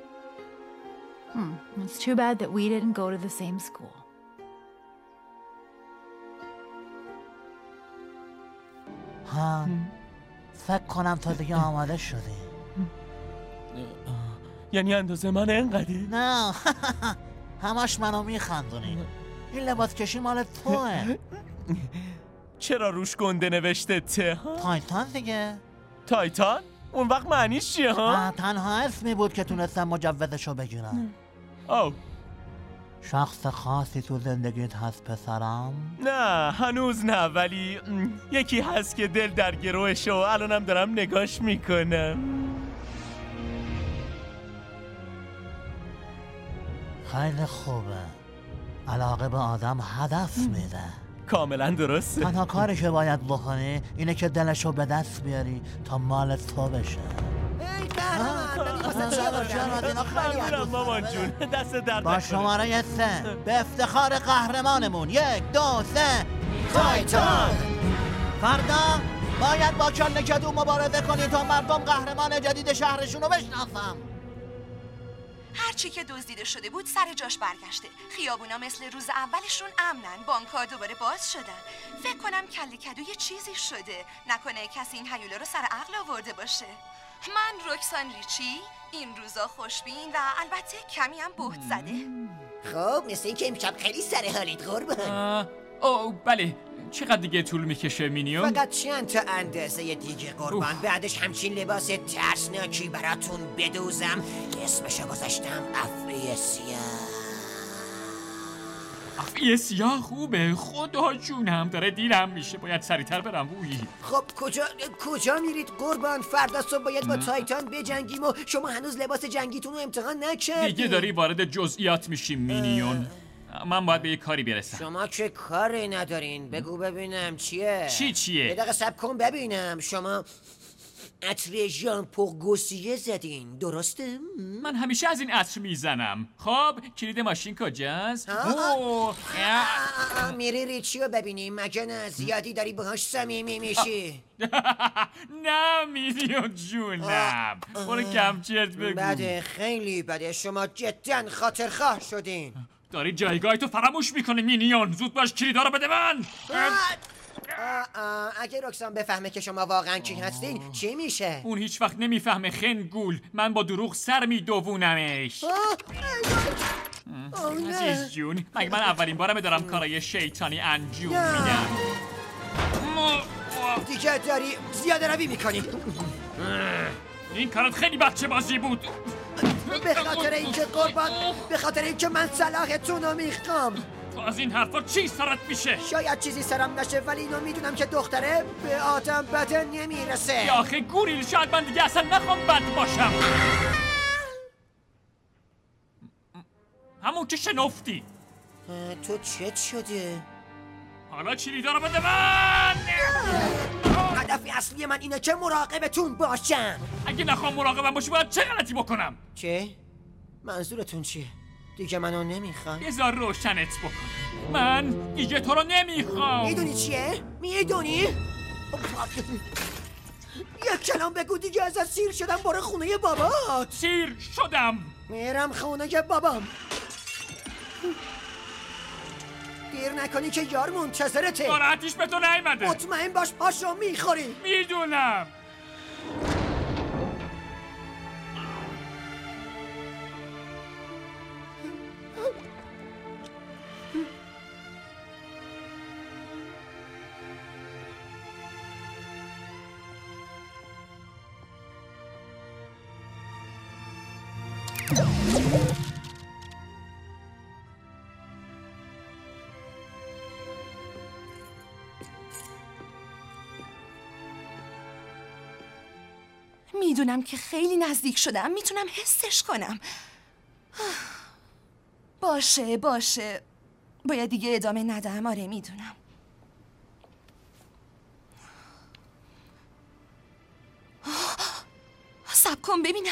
It's too bad that we didn't go to the same school. ها فکر کنم تا دیگه آماده شدی. یعنی اندازه من اینقدی؟ نه همش منو میخندونی. این لباس کشی مال توه. چرا روش گنده نوشته ته؟ تایتان دیگه. تایتان؟ اون وقت معنیش چیه ها؟ تنها اسمی بود که تونستم مجوزشو بگیرم. او شخص خاصی تو زندگیت هست پسرم؟ نه هنوز نه، ولی یکی هست که دل در گروهشه و الانم دارم نگاش میکنم. خیلی خوبه. علاقه به آدم هدف میده. کاملا درسته. تنها کاری که باید بکنی اینه که دلشو به دست بیاری تا مال تو بشه. مامان جون دست درد با شماره 3 به افتخار قهرمانمون 1 2 3 تایتان. فردا باید با کله کدو مبارزه کنی تا مردم قهرمان جدید شهرشونو بشناسن. هرچی که دزدیده شده بود سر جاش برگشته. خیابونا مثل روز اولشون امنن. بانک‌ها دوباره باز شدن. فکر کنم کله کدو یه چیزی شده. نکنه کسی این هیولا رو سر عقل آورده باشه. من رکسان ریچی، این روزا خوشبین و البته کمی هم بهت زده. خب مثل این که امشب خیلی سر حالیت قربان. بله. چقدر دیگه طول میکشه مینیون؟ فقط چند تا اندازه دیگه قربان. بعدش همچین لباس ترسناکی براتون بدوزم. اسمشو گذاشتم افعی سیاه. افعی سیاه خوبه. خدا جونم داره دیرم میشه. باید سریعتر برم. خب کجا میرید قربان؟ فردا صبح باید با تایتان بجنگیم و شما هنوز لباس جنگیتون رو امتحان نکردید. دیگه داری وارد جزئیات میشیم مینیون. من باید به یه کاری برسم. شما که کاری ندارین. بگو ببینم چیه؟ چیه؟ یه دقیقه صبر کن ببینم. شما عطر ژان پور گوسیه زدین درسته؟ من همیشه از این عطر میزنم. خب کلید ماشین کجاست؟ میری ریچی رو ببینیم. مگه نه زیادی داری باهاش صمیمی میشی؟ نه مینیون جونم. برو کم چرت بگو. بده خیلی بده. شما جدا خاطرخواه شدین. داری جایگاه تو فراموش میکنی مینیون. زود باش کلیدا رو بده من. اگه رکسان بفهمه که شما واقعا کی هستین چی میشه؟ اون هیچ وقت نمیفهمه خنگول. من با دروغ سر میدوونمش. عزیز جون مگه من اولین بارمه دارم کارای شیطانی انجام میدم. دیگه داری زیاده روی میکنی. این کارت خیلی بچه بازی بود. به خاطر اینکه قربان، به خاطر اینکه من صلاحتون رو میخوام. تو از این حرفا چی سرت میشه؟ شاید چیزی سرم نشه ولی اینو میدونم که دختره به آدم بده نمیرسه. یا آخه گوریل شاید من دیگه اصلا نخوام بد باشم. همون که شنفتی. تو چت شده؟ حالا کلیدا رو بده من. هدف اصلی من اینه که مراقبتون باشم. اگه نخوام مراقبم باشی باید چه غلطی بکنم؟ چه؟ منظورتون چیه؟ دیگه منو نمیخوام. بذار روشنت بکنم. من دیگه تو رو نمیخوام. میدونی چیه؟ میدونی؟ یک کلام بگو دیگه ازت سیر شدم. برو خونه بابات. سیر شدم. میرم خونه بابام. دیر نکنی که یار منتظرته. ناراحتیش به تو نیومده. مطمئن باش پاشو میخوری. میدونم. میدونم که خیلی نزدیک شدم. میتونم حسش کنم. باشه باید دیگه ادامه ندم. آره میدونم. صبر کن ببینم.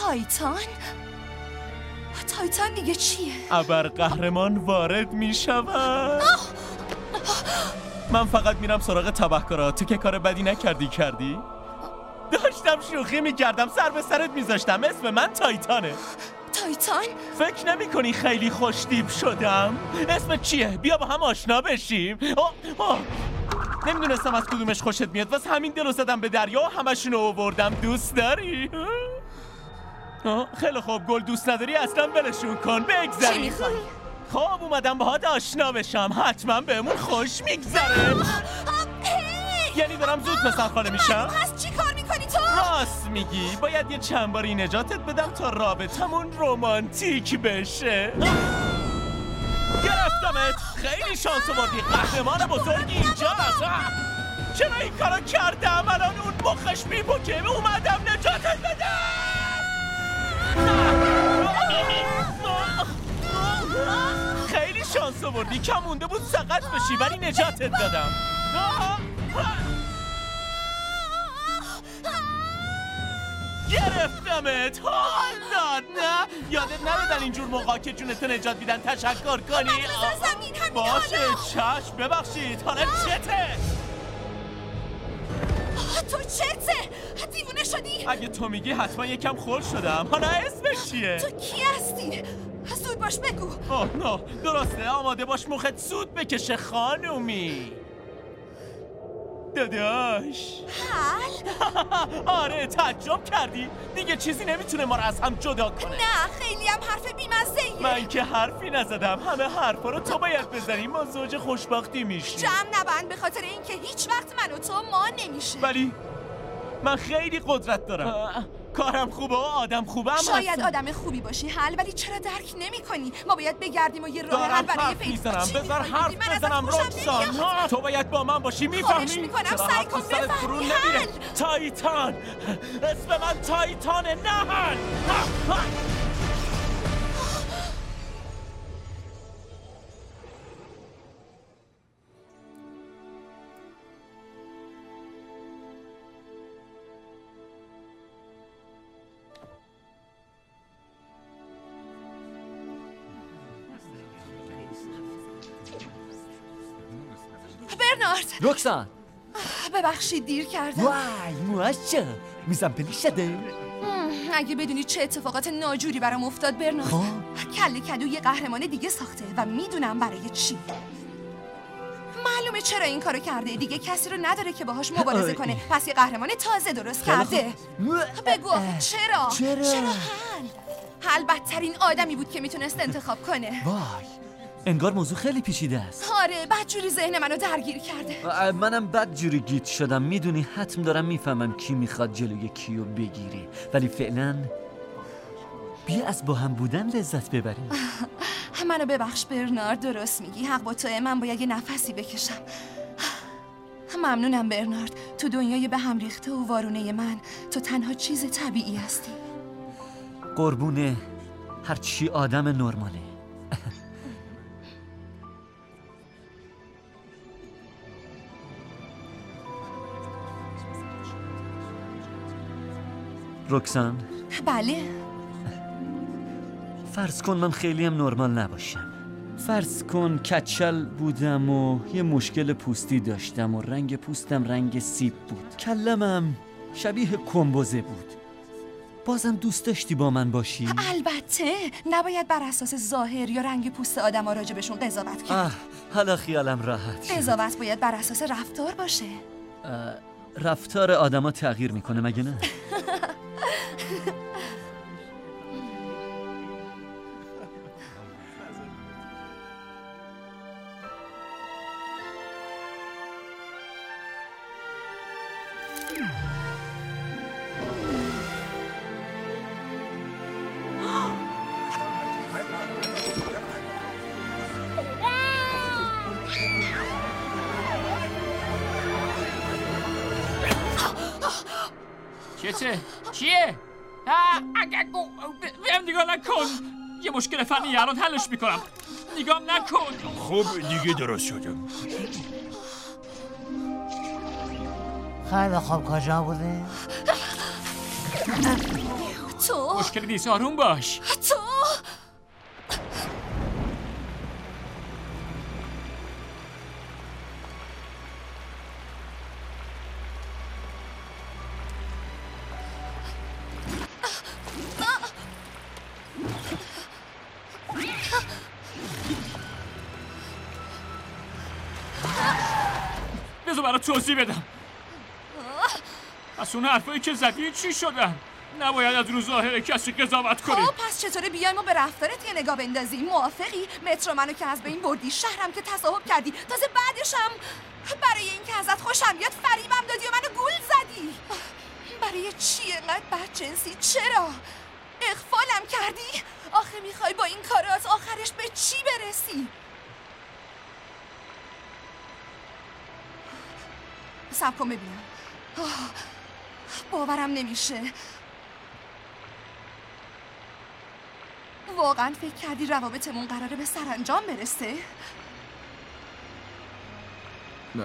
تایتان دیگه چیه؟ ابرقهرمان وارد می شود. من فقط میرم سراغ تبهکارا. تو که کار بدی کردی؟ داشتم شوخی میکردم، سر به سرت میذاشتم. اسم من تایتانه. تایتان؟ فکر نمی کنی خیلی خوشتیپ شدم؟ اسمت چیه؟ بیا با هم آشنا بشیم. نمیدونستم از کدومش خوشت میاد، واسه همین دلو زدم به دریا و همشونو آوردم. دوست داری؟ خیلی خوب، گل دوست نداری اصلا ولشون کن. بگذاری. چی میخوای؟ خب اومدم باهات آشنا بشم، حتما بهمون خوش میگذره. یعنی دارم زود پسر خاله میشم؟ پس چی کار میکنی تو؟ راست میگی، باید یه چند باری نجاتت بدم تا رابطمون رومانتیک بشه. گرفتمت. خیلی شانس آوردی، قهرمان بزرگی اینجاست. چرا این کارو کردم؟ الان اون مخش میپکه. اومدم نجاتت بدم. خیلی شانس آوردی، کم مونده بود سقط بشی ولی نجاتت دادم. گرفتمت. نه یادت ندادن اینجور موقع که جونت نجات میدن تشکر کنی. باشه چشم، ببخشید. حالا چته؟ تو چته؟ دیوونه شدی؟ اگه تو میگی حتما یکم خل شدم. حالا اسمش چیه؟ تو کی هستی؟ زود باش بگو. نه درسته، آماده باش مخت سود بکشه خانومی. داداش. حل؟ آره تعجب کردی؟ دیگه چیزی نمیتونه ما رو از هم جدا کنه. نه خیلی هم حرف بی‌مزه‌ایه. من که حرفی نزدم، همه حرفا رو تو باید بزنی. ما زوج خوشبختی میشیم. جمع نبند به خاطر اینکه هیچ وقت من و تو ما نمیشه. ولی من خیلی قدرت دارم. کارم خوبه و آدم خوبه. شاید آدم خوبی باشی حل، ولی چرا درک نمی-کنی؟ ما باید بگردیم و یه راه حل برای پیدا. بذار حرف بزنم رکسان. تو باید با من باشی، میفهمی؟ خواهش میکنم سعی کن بفهمی. حل تایتان. اسم من تایتانه. نه حل. برنارد. رکسان. ببخشید دیر کردم. وای موشه میزم پلی شده. اگه بدونی چه اتفاقات ناجوری برام افتاد برنارد. کله کدو یه قهرمان دیگه ساخته و میدونم برای چی. معلومه چرا این کارو کرده. دیگه کسی رو نداره که باهاش مبارزه کنه، پس یه قهرمان تازه درست کرده. بگو چرا حل بدترین آدمی بود که میتونست انتخاب کنه. وای انگار موضوع خیلی پیچیده است. آره بدجوری ذهن منو درگیر کرده. منم بدجوری گیت شدم. میدونی حتم دارم میفهمم کی میخواد جلوی کیو بگیری، ولی فعلا بیا از با هم بودن لذت ببریم. منو ببخش برنارد، درست میگی، حق با توه. من باید یه نفسی بکشم. ممنونم برنارد. تو دنیای به هم ریخته و وارونه من تو تنها چیز طبیعی هستی. قربونه هرچی آدم نرماله. رکسان. بله. فرض کن من خیلی هم نرمال نباشم. فرض کن کچل بودم و یه مشکل پوستی داشتم و رنگ پوستم رنگ سیب بود. کلمم شبیه کمبوزه بود. بازم دوست داشتی با من باشی؟ البته. نباید بر اساس ظاهر یا رنگ پوست آدم ها راجبشون قضاوت کرد. حالا خیالم راحت شد. قضاوت باید بر اساس رفتار باشه. رفتار آدما تغییر میکنه مگه نه؟ چیه؟ بهم نگاه نکن. یه مشکل فنی الان حلش میکنم. نگام نکن. خب دیگه درست شدم. خیلی خوب کجا بوده؟ تو مشکلی نیست، آروم باش. تو بذار برات توضیح بدم. از اون حرفایی که زدی چی شدن؟ نباید از رو ظاهر کسی قضاوت کنی. خب پس چطوره بیایم و به رفتارت یه نگاه بندازیم؟ موافقی؟ مترو منو که از بین بردی، شهرم که تصاحب کردی، تازه بعدشم برای این که ازت خوشم بیاد فریبم دادی و منو گول زدی. برای چی انقدر بدجنسی؟ چرا؟ اغفالم کردی؟ آخه میخوای با این کارات آخرش به چی برسی؟ صبر کن ببینم. باورم نمیشه. واقعا فکر کردی روابطمون قراره به سرانجام برسه؟ نه.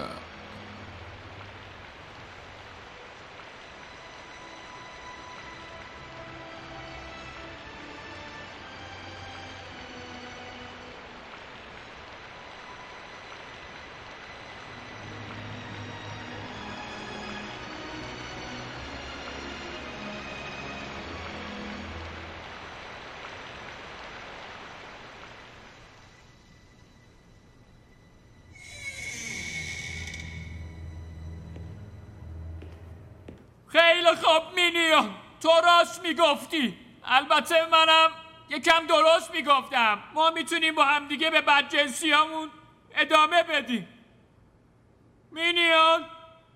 خیلی خوب مینیون، تو راست میگفتی. البته منم یکم درست میگفتم. ما میتونیم با هم دیگه به بدجنسیامون ادامه بدیم. مینیون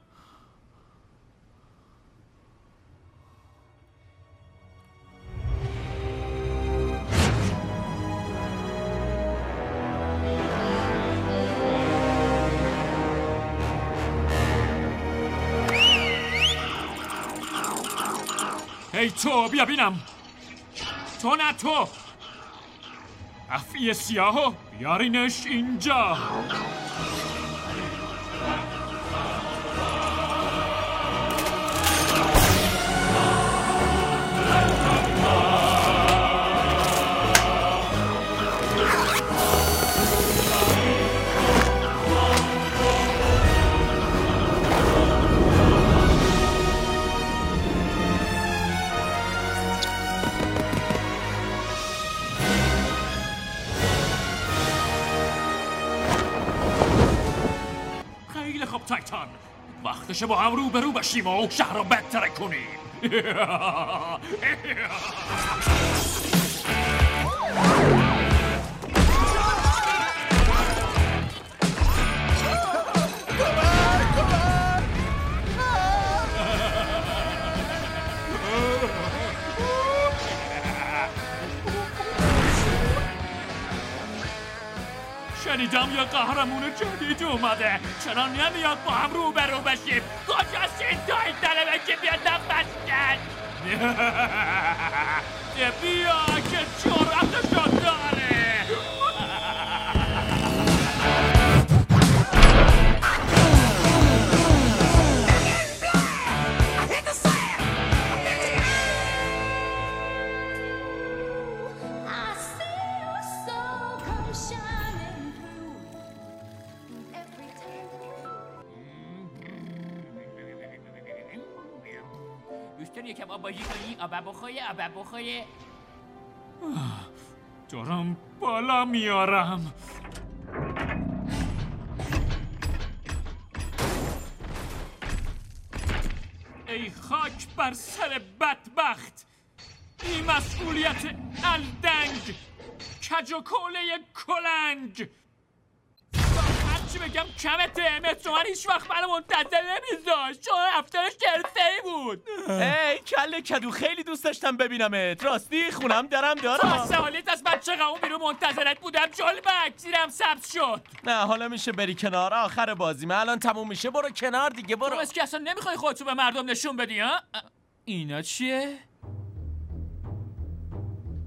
ای تو بیا بینم. تو نه تو. افعی سیاهو بیارینش اینجا. تایتان، وقتشه با هم روبرو بشیم و شهر رو بهتر کنیم. شنیدم یه قهرمون جدید اومده. چرا نمیاد با هم روبرو بشیم؟ کجاست این تایتانه که بیاد نفس کن؟ بیا که جرأتشو داره. یکم آب بازی کنی؟ آب بخوری؟ دارم بالا میارم. ای خاک بر سر بدبخت. این مسئولیت الدنگ، کج و کوله کلنگ. هرچی بگم کمته. مترو من هیچ وقت منو منتظر نمیذاشت چون رفتارش جرفه‌ای بود. ای کله کدو، خیلی دوست داشتم ببینمت. راستی خونم دارم. سوالیت از بچه قوم بیرون منتظرت بودم. جلبک زیرم سبز شد. نه حالا میشه بری کنار. آخر بازیمه الان تموم میشه. برو کنار دیگه. برو. تو که اصلا نمیخوای خودتو به مردم نشون بدی ها؟ اینا چیه؟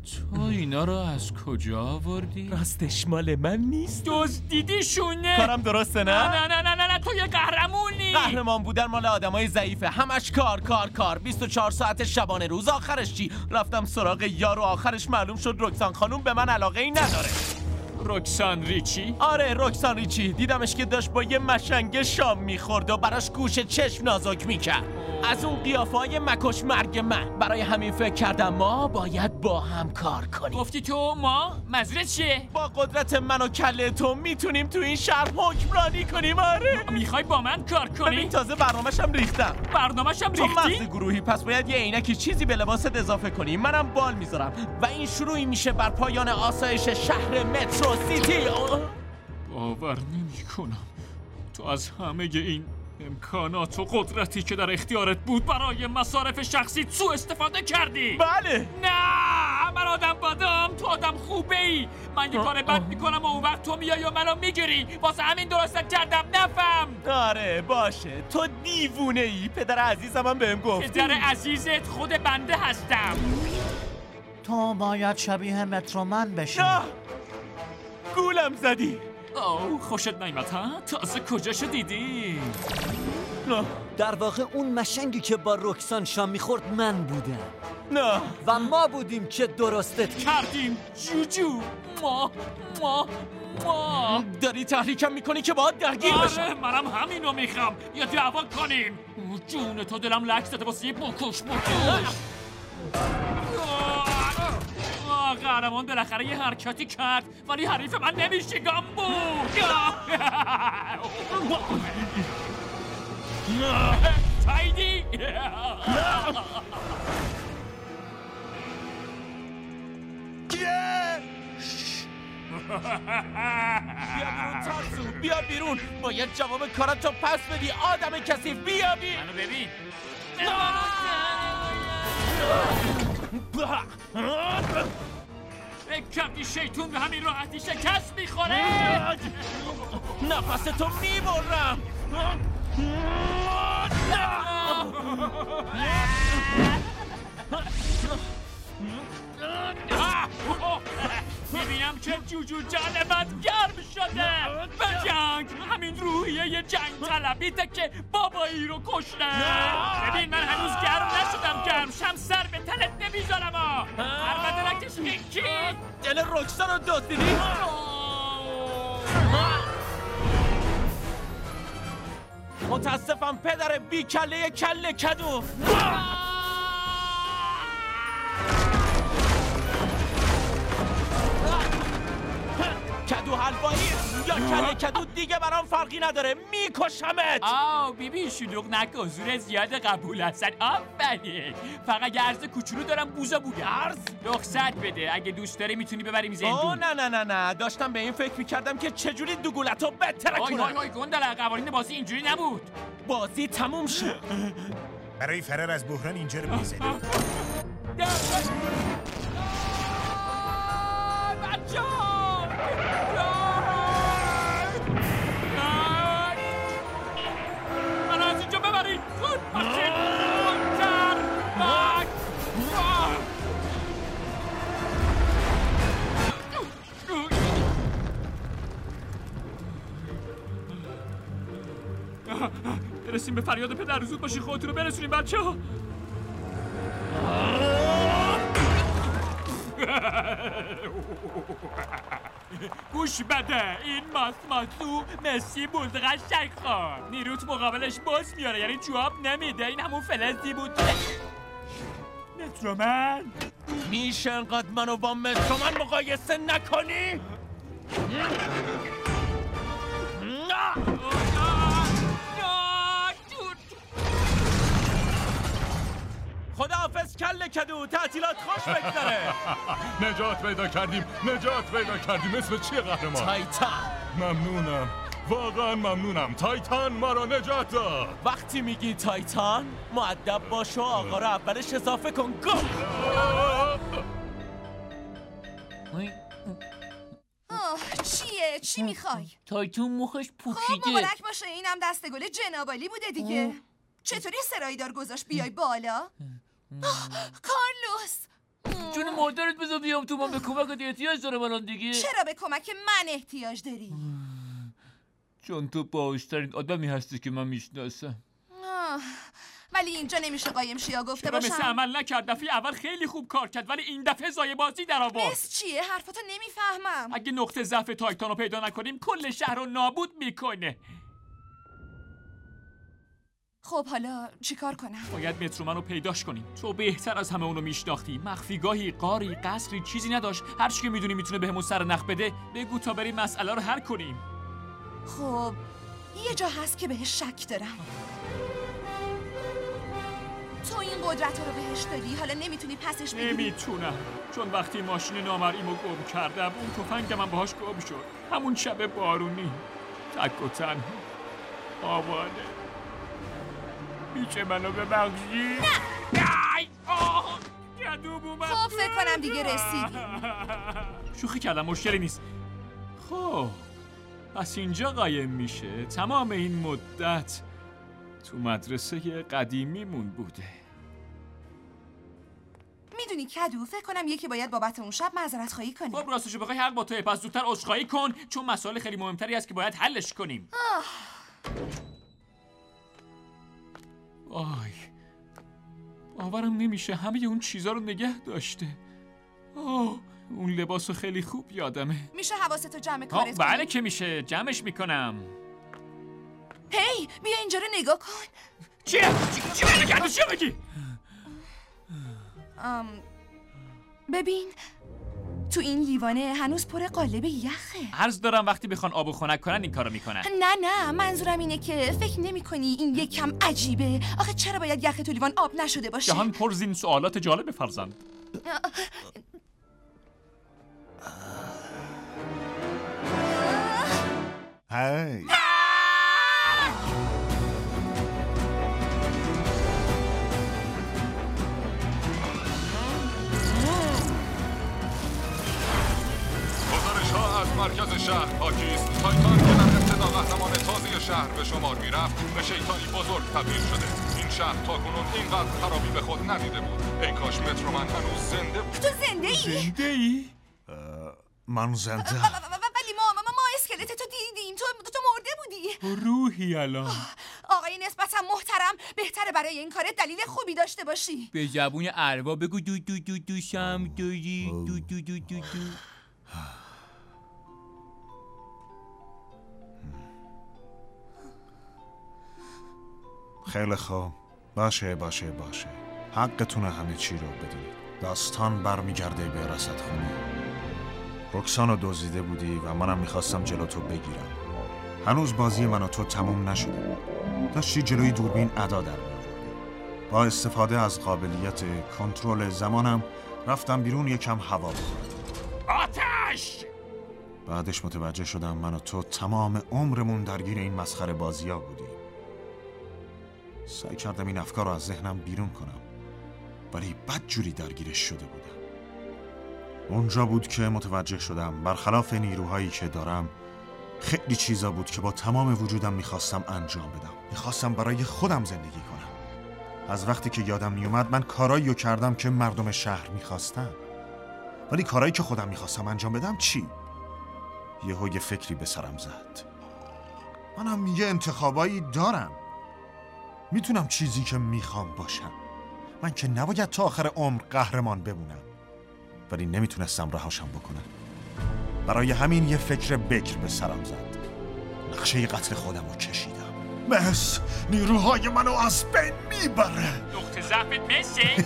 تو اینا رو از کجا آوردی؟ راستش مال من نیست. دزدیدیشونه. کارم درسته نه؟ نه تو یه قهرمونی. قهرمان بودن مال آدمای ضعیفه. همش کار 24 ساعت شبانه روز. آخرش چی؟ رفتم سراغ یار و آخرش معلوم شد رکسان خانوم به من علاقه ای نداره. رکسان ریچی؟ آره رکسان ریچی. دیدمش که داشت با یه مشنگه شام میخورد و براش گوش چشم نازک میکرد. از اون قیافه‌های مکش مرگ من. برای همین فکر کردم ما باید با هم کار کنیم. گفتی تو ما؟ منظورت چیه؟ با قدرت من و کله تو میتونیم تو این شهر حکمرانی کنیم. آره میخوای با من کار کنی؟ ببین تازه برنامه‌شم ریختم. ریختی؟ تو مغز گروهی پس باید یه عینکی چیزی به لباست اضافه کنی. منم بال میذارم و این شروعی میشه بر پایان آسایش شهر مترو سیتی. باور نمی‌کنم تو از همه این امکانات و قدرتی که در اختیارت بود برای مصارف شخصی سوء استفاده کردی. بله. نه من آدم بدم، تو آدم خوبه ای. من یه کار بد میکنم و اون وقت تو میای و منو میگیری. واسه همین درستت کردم. نفهم. آره باشه تو دیوونه ای. پدر عزیزم هم بهم گفت. پدر عزیزت خود بنده هستم. تو باید شبیه مترومن بشی. نه گولم زدی. خوشت نیمت ها؟ تازه کجاشو دیدی؟ در واقع اون مشنگی که با رکسان شام میخورد من بودم. نه و ما بودیم که درستت کردیم. جوجو ما داری تحریکم میکنی که باید درگیر بشم. آره منم همینو میخوام. یا دعوا کنیم. جون تو دلم لک زده واسه یه بکش. قهرمان بالاخره یه حرکتی کرد ولی حریف من نمیشه. گامبو تایدی. بیا بیرون. باید جواب کاراتو پس بدی آدم کثیف. بیا منو ببین. فکر کردی شیطون به همین راحتی شکست میخوره؟ نفستو میبرم. میبینم که جوجو جانبت گرم شده. بجنگ. همین روحیه یه جنگ طلبیته که بابایی رو کشته. ببین من هنوز گرم نشدم. گرمشم سر به تنت نمیذارم. هر بدلکش کی دل رکسان رو دزدیدی. متاسفم پدر بی کله کله کدو. کدو حلوایی یا کله کدو دیگه برام فرقی نداره. میکشمت. ببین شلوغ نکن. زور زیاد قبول هستن. آفرین. فقط یه عرض کوچولو دارم. بوزا بوگم. عرض؟ رخصت بده. اگه دوست داری میتونی ببریم زندون. نه داشتم به این فکر میکردم که چجوری دوگولتو بتره کنم. وای گندله. قوانین بازی اینجوری نبود. بازی تموم شد. برای فرار از بحران اینجا رو میزنی. من از اینجا ببرید. برسیم به فریاد پدر. زود باشین خودتون رو برسونیم بچه ها. گوش بده. این ماسو مسی بود. قشنگ خان. نیروت مقابلش باز میاره. یعنی جواب نمیده. این همون فلزی بود. مترومن میشه انقدر منو با مترومن مقایسه نکنی؟ خداحافظ کله کدو. تعطیلات خوش بگذره. نجات پیدا کردیم. اسم چیه قهرمان؟ تایتان. ممنونم. واقعا ممنونم. تایتان ما را نجات داد. وقتی میگی تایتان مؤدب باش و آقا رو اولش اضافه کن. گو. چیه؟ چی میخوای؟ تایتون مخش پوشیده. خب مبارک باشه. اینم دستگل جنابالی بوده دیگه. چطوری سرایدار گذاشت بیای بالا؟ کارلوس جون مادرت بذار بیام تو، من به کمکت احتیاج دارم الان دیگه. چرا به کمک من احتیاج داری؟ چون تو باهوشترین آدمی هستی که من میشناسم. ولی اینجا نمیشه قایم شیا گفته باشم. مثل عمل نکرد. دفعه اول خیلی خوب کار کرد ولی این دفعه زایه بازی در آورد. بس چیه؟ حرفتو نمیفهمم. اگه نقطه ضعف تایتان رو پیدا نکنیم کل شهر رو نابود میکنه. خب حالا چیکار کنم؟ باید مترومن رو پیداش کنیم. تو بهتر از همه اونو میشناختی. مخفیگاهی، غاری، قصری چیزی نداشت. هر چی که میدونی میتونه بهمون سر نخ بده. بگو تا بریم مسئله رو حل کنیم. خب یه جا هست که بهش شک دارم. تو این قدرت رو بهش دادی، حالا نمیتونی پسش بگیری؟ نمیتونم، چون وقتی ماشین نامرئیمو گم کردم اون تفنگم هم باهاش گم شد. همون شب بارونی، تک و تنها، آواره. میشه منو ببخشی؟ نه! گدوم اومد. خب فکر کنم دیگه رسیدی. شوخی کردم، مشکلی نیست. خب پس اینجا قایم میشه. تمام این مدت تو مدرسه قدیمیمون بوده. میدونی کدو، فکر کنم یکی باید بابت اون شب معذرت خواهی کنی. خب راستشو بخوای حق با توی، پس زودتر عذرخواهی کن، چون مسائل خیلی مهمتری هست که باید حلش کنیم. آی باورم نمیشه همه اون چیزا رو نگه داشته. اون لباسو خیلی خوب یادمه. میشه حواستو جمع کارت کنی؟ بله که میشه، جمعش میکنم. هی بیا اینجا رو نگاه کن. چیه؟ چی بگی؟ چی بگی؟ ببین تو این لیوانه هنوز پر قالب یخه. عرض دارم وقتی بخوان آب و خنک کنن این کارو میکنن. نه منظورم اینه که فکر نمی کنی این یک کم عجیبه؟ آخه چرا باید یخ تو لیوان آب نشده باشه؟ جهان پر زین سوالات جالب فرزند. هی از مرکز شهر پاکیست. تایتان که در ابتدا قهرمان تازه شهر به شمار میرفت به شیطانی بزرگ تبدیل شده. این شهر تاکنون اینقدر خرابی به خود ندیده بود. ای کاش مترومن هنوز زنده بود. تو زنده ای؟ زنده ای؟ من زنده. ولی ما اسکلت تو دیدیم. تو مرده بودی. روحی الان. آقای نسبتا محترم، بهتره برای این کارت دلیل خوبی داشته باشی. به زبون اروا بگو دو دو دو دو شم داری دو دو دو دو دو. خیلی خوب، باشه حقتونه همه چی رو بدونید. داستان برمیگرده به رصدخونه. رکسانو دزدیده بودی و منم میخواستم جلو تو بگیرم. هنوز بازی من و تو تموم نشده بود. داشتی جلوی دوربین ادا در می‌آوردی. با استفاده از قابلیت کنترل زمانم رفتم بیرون یکم هوا بخورم. آتش! بعدش متوجه شدم من و تو تمام عمرمون درگیر این مسخره بازی‌ها بودیم. سعی کردم این افکار رو از ذهنم بیرون کنم ولی بدجوری درگیرش شده بودم. اونجا بود که متوجه شدم برخلاف نیروهایی که دارم خیلی چیزا بود که با تمام وجودم میخواستم انجام بدم. میخواستم برای خودم زندگی کنم. از وقتی که یادم میومد من کارایی رو کردم که مردم شهر میخواستن، ولی کارایی که خودم میخواستم انجام بدم چی؟ یه فکری به سرم زد. منم یه انتخابایی دارم. میتونم چیزی که میخوام باشم. من که نباید تا آخر عمر قهرمان بمونم، ولی نمیتونستم رهاشم بکنم. برای همین یه فکر بکر به سرم زد. نقشه قتل خودم رو کشیدم. بس نیروهای منو از بین میبره. نقطه ضعفت مثل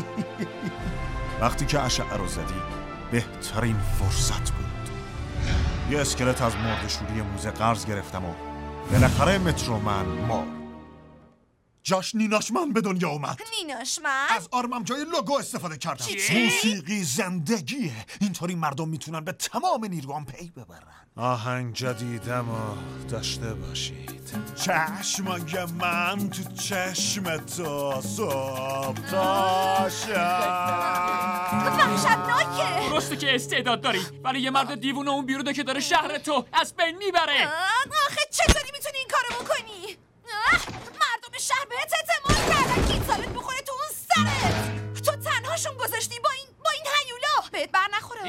وقتی که اشعه رو زدی بهترین فرصت بود. یه اسکلت از مرده‌شوری موزه قرض گرفتم و بالاخره مترومن مرد. جاش نیناشمن به دنیا اومد. نیناشمن؟ از آرمم جای لوگو استفاده کردم. موسیقی زندگیه. اینطوری مردم میتونن به تمام نیروام پی ببرن. آهنگ جدیدم و داشته باشید. چشمای من تو چشم تو صبح تا شب. وحشتناکه. درسته که استعداد داری ولی یه مرد دیوونه اون بیرونه که داره شهر تو از بین میبره. آخه چطوری میتونی این کارو بکنی؟ مردم شهر بهت اعتماد کردن که این سالت بخوره تو اون سرت. تو تنهاشون گذاشتی با این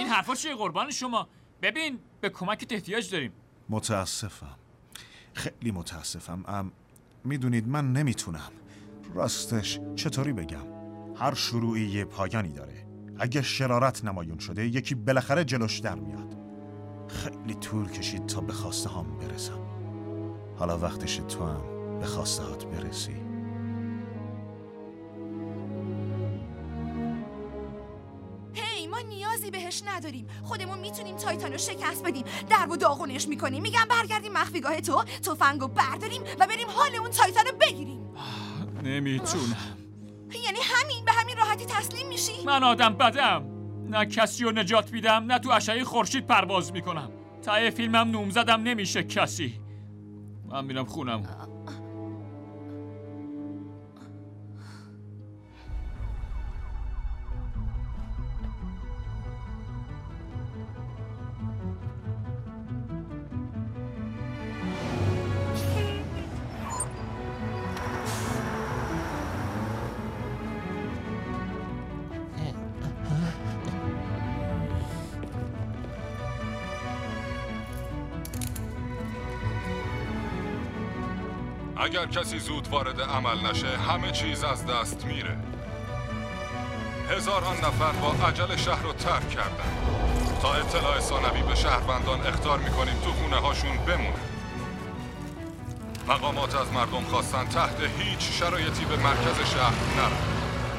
حرفا چیه قربان شما؟ ببین به کمکت احتیاج داریم. متاسفم، خیلی متاسفم. میدونید من نمیتونم. راستش چطوری بگم؟ هر شروعی یه پایانی داره. اگه شرارت نمایون شده یکی بالاخره جلوش در میاد. خیلی طول کشید تا به خواسته هام برسم. حالا وقتش تو هم به خواسته هات برسی. هی ما نیازی بهش نداریم. خودمون میتونیم تایتانو شکست بدیم. درو داغونش میکنیم. میگم برگردیم مخفیگاه تو، تفنگو برداریم و بریم حال اون تایتانو بگیریم. نمیتونم. یعنی همین به همین راحتی تسلیم میشی؟ من آدم بدم. نه کسی رو نجات میدم نه تو اشعه خورشید پرواز میکنم. ته فیلمم نوم زدم نمیشه کسی. من میرم خونم. اگر کسی زود وارد عمل نشه همه چیز از دست میره. هزاران نفر با عجل شهر رو ترک کردن. تا اطلاع ثانوی به شهروندان اخطار میکنیم تو خونه هاشون بمونه. مقامات از مردم خواستن تحت هیچ شرایطی به مرکز شهر نرن.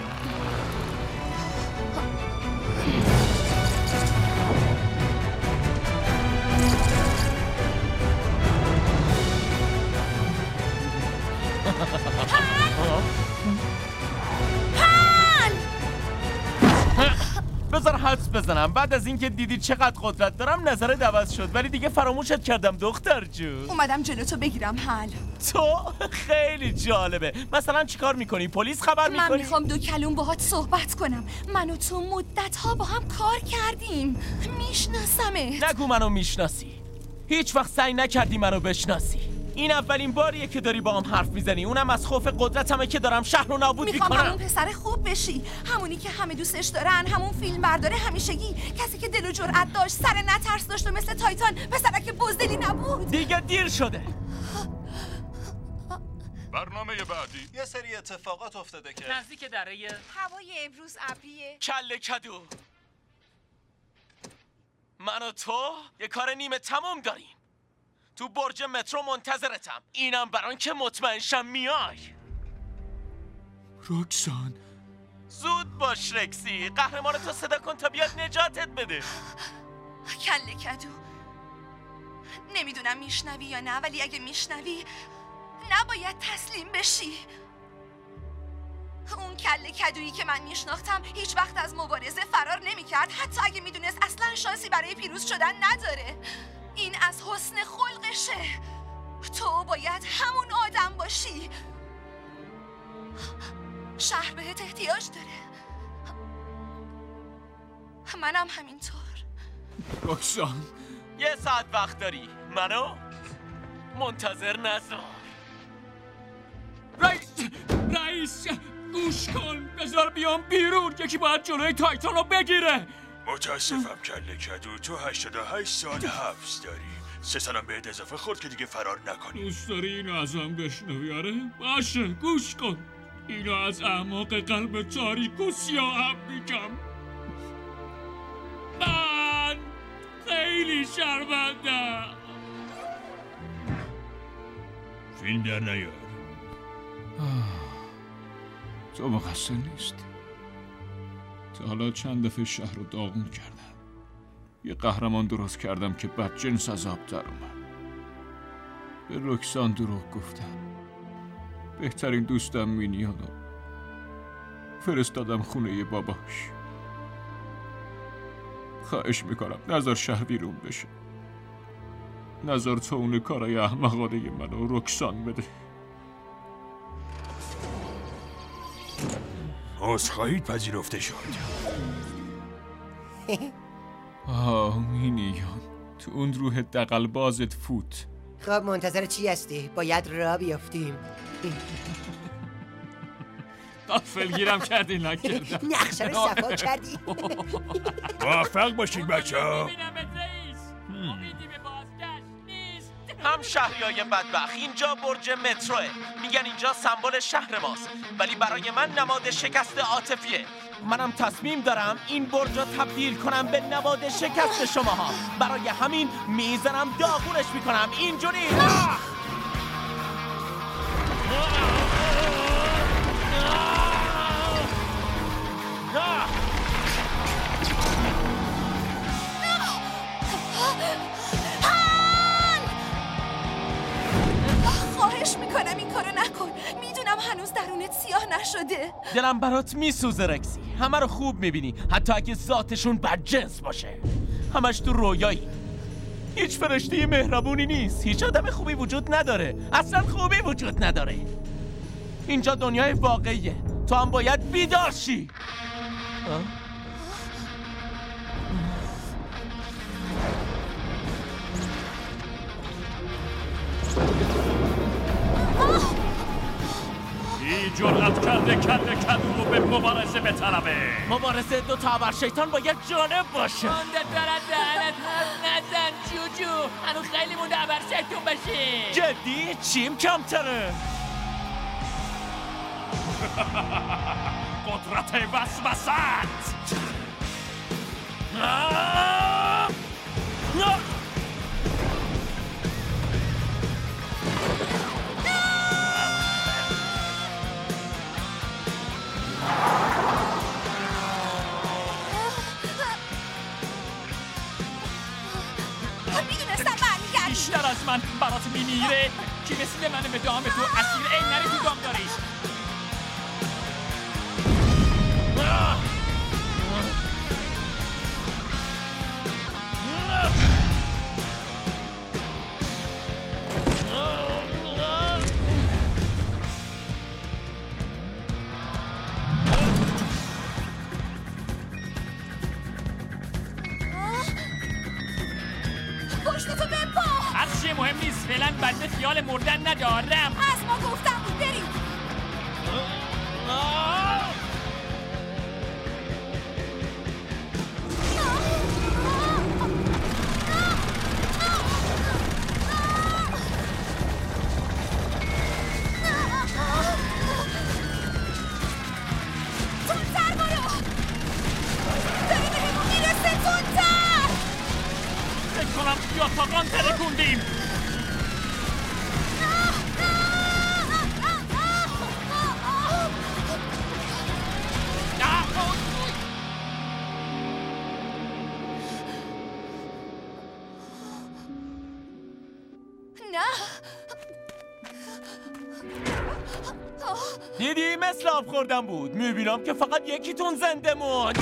بذار حدس بزنم. بعد از اینکه دیدی چقدر قدرت دارم نظرت عوض شد، ولی دیگه فراموشت کردم دختر جون. اومدم جلوتو بگیرم. حل تو خیلی جالبه. مثلا چیکار میکنی؟ پلیس خبر میکنی؟ من میخوام دو کلوم باهات صحبت کنم. من و تو مدت‌ها با هم کار کردیم. میشناسمت. نگو منو میشناسی. هیچ وقت سعی نکردی منو بشناسی. این اولین باریه که داری با هم حرف میزنی. اونم از خوف قدرتمه که دارم شهر رو نابود میکنم. میخوام همون پسر خوب بشی، همونی که همه دوستش دارن، همون فیلم برداره همیشگی، کسی که دل و جرأت داشت، سر نترس داشت و مثل تایتان پسرک بزدلی نبود. دیگه دیر شده. برنامه بعدی یه سری اتفاقات افتاده که نزدیک دره هوای امروز ابریه. کله کدو. من و تو یه کار نیمه تمام داریم. تو برج مترو منتظرتم. اینم بران که مطمئن شم میای. رکسان زود باش رکسی. قهرمان تو صدا کن تا بیاد نجاتت بده. کله کدو. نمیدونم میشنوی یا نه، ولی اگه میشنوی نباید تسلیم بشی. اون کله کدویی که من میشناختم هیچ وقت از مبارزه فرار نمیکرد، حتی اگه میدونست اصلا شانسی برای پیروز شدن نداره. این از حسن خلقشه. تو باید همون آدم باشی. شهر بهت احتیاج داره. منم همینطور. رکسان یه ساعت وقت داری. منو منتظر نذار. رئیس گوش کن. بذار بیام بیرون. یکی باید جلوی تایتان رو بگیره. متاسفم کله کدو. تو 88 ساعت حبس داری. 3 سالم بهت اضافه خورد که دیگه فرار نکنی. دوست داری اینو ازم بشنوی؟ آره باشه گوش کن. اینو از اعماق قلب تاریک و سیاهم میگم. من خیلی شرمندم. فیلم در نیار. تو مقصر نیست. تا حالا چند دفعه شهر رو داغون کردم. یه قهرمان درست کردم که بدجنس از آب در اومد. به رکسان دروغ گفتم. بهترین دوستم مینیانو فرستادم خونه باباش. خواهش میکنم نذار شهر بیرون بشه. نذار تو اون کارای احمقانه منو رکسان بده. عذرخواهیت پذیرفته شد. مینیان تو اون روح دغل‌بازت فوت. خب منتظر چی هستی؟ باید راه بیافتیم. غافلگیرم کردی نکردم. نقشه رو صفا کردی. موفق باشید بچه‌ها. هم شهریای بدبخت، اینجا برج متروه. میگن اینجا سمبل شهر ماست، ولی برای من نماد شکست عاطفیه. منم تصمیم دارم این برج رو تبدیل کنم به نماد شکست شماها. برای همین میزنم داغونش میکنم اینجوری. خواهش میکنم این کارو نکن. میدونم هنوز درونت سیاه نشده. دلم برات میسوزه رکسی. همه رو خوب میبینی، حتی اگه ذاتشون بدجنس باشه. همش تو رویایی. هیچ فرشته مهربونی نیست. هیچ آدم خوبی وجود نداره. اصلا خوبی وجود نداره. اینجا دنیای واقعیه. تو هم باید بیدار شی. این جرأت کرده کدو رو به مبارزه بطلبه. مبارزه دو تا ابر شیطان باید جالب باشه. مانده دارد دهنت حرف نزن جوجو. هنوز خیلی مونده ابر شیطان بشی. جدی؟ چیم کمتره؟ قدرت وسوست. میدونستم برمیگردی. بیشتر از من برات میمیره. کی مثل منه به دام تو اسیر این نری تو دام داری. پشتتو بپا. هر چیه مهم نیست. فعلا بنده خیال مردن ندارم. از ما گفتم بریم. تندتر برو. داری بهمون میرسه. تندتر. فکر کنم یاتاقان ترکوندیم. نه. دیدی مثل آب خوردن بود. میبینم که فقط یکیتون زنده موند.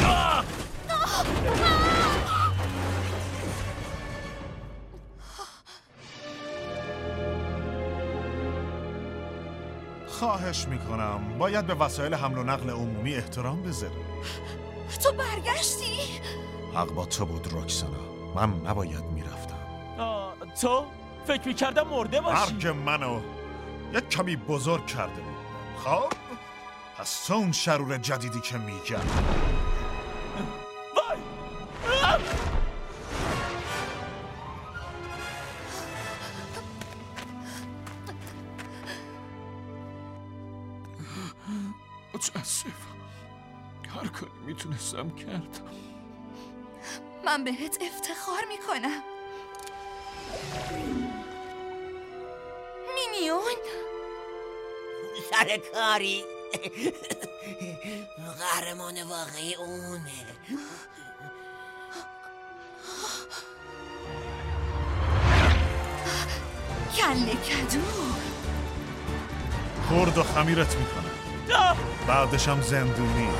خواهش میکنم باید به وسایل حمل و نقل عمومی احترام بذاری. تو برگشتی؟ حق با تو بود رکسانا. من نباید میرفتم. تو؟ فکر میکردم مرده باشی. مرگ منو یک کمی بزرگ کرده بود. خب پس تو اون شرور جدیدی که میگم. وای! متاسفم. هر کاری میتونستم کردم. من بهت افتخار میکنم. مینیون سر کاری. قهرمان واقعی اونه. کله کدو. خرد و خمیرت میکنم. بعدشم زندونی.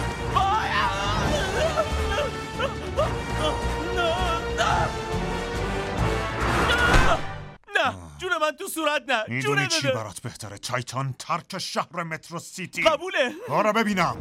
نه جون من تو صورت نه. میدونی چی برات بهتره؟ تایتان ترک شهر مترو سیتی. قبوله. برو ببینم.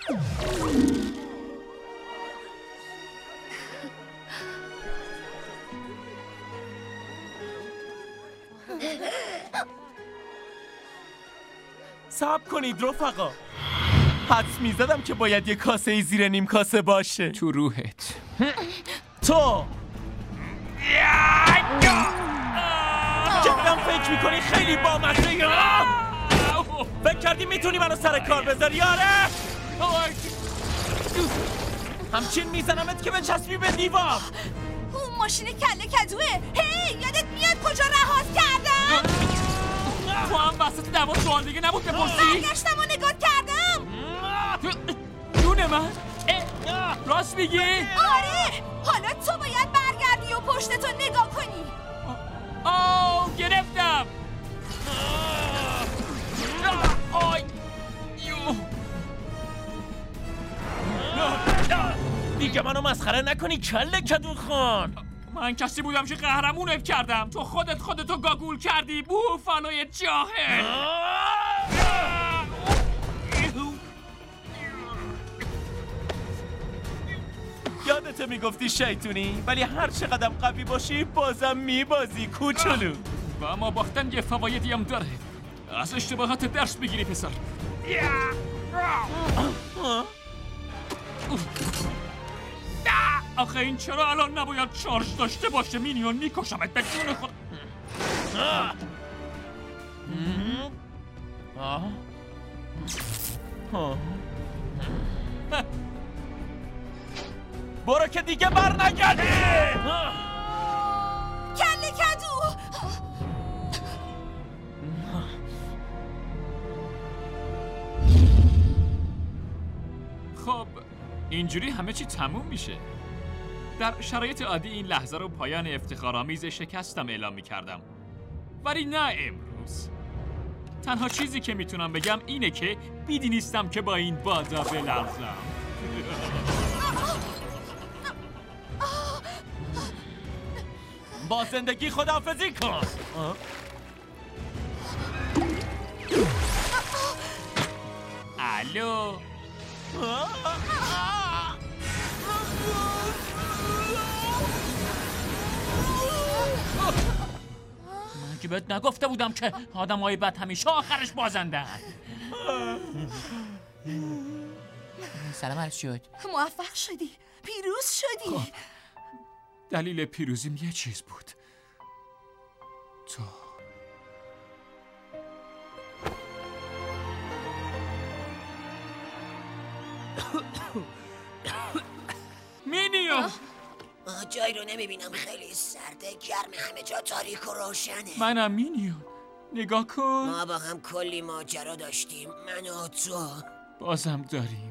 صبر کنید رفقا. حدس میزدم که باید یه کاسه زیر نیم کاسه باشه. تو روحت. تو چقدر فکر میکنی خیلی بامزه یا؟ فکر کردی میتونی منو سر کار بذاری آره؟ همچین میزنمت که بچسبی به دیوار. اون ماشین کله کدوه. هی یادت میاد کجا رهات کردم؟ تو هم وسط دعوا سوال دیگه نبود بپرسی؟ برگشتم و نگاه کردم. جون من راست میگی؟ آره حالا تو باید برگردی و پشتتو نگاه کنی. گرفتم. دیگه منو مسخره نکنی کله کدو خان. من کسی بودم که قهرمون اف کردم. تو خودتو گاگول کردی بوفالوی جاهل. یادته میگفتی شیطونی ولی هر چقدر قوی باشی بازم میبازی کوچولو. و اما باختن یه فوایدی هم داره. از اشتباهات درس بگیری پسر. آخه این چرا الان نباید چارج داشته باشه؟ مینیون میکشمت به جون خود. برو که دیگه بر نگردی. کله کدو. خب اینجوری همه چی تموم میشه. در شرایط عادی این لحظه رو پایان افتخارآمیز شکستم اعلام میکردم، ولی نه امروز. تنها چیزی که میتونم بگم اینه که بیدی نیستم که با این بادا بلرزم. با زندگی خداحافظی کن. الو من که بهت نگفته بودم که آدمای بد همیشه آخرش بازندن. سلام عرض شد. موفق شدی. پیروز شدی. دلیل پیروزیم یه چیز بود. تو مینیون جایی رو نمیبینم، خیلی سرده، گرم، همه جا تاریک و روشنه. منم مینیون، نگاه کن. ما با هم کلی ماجرا داشتیم، من و تو. بازم داریم.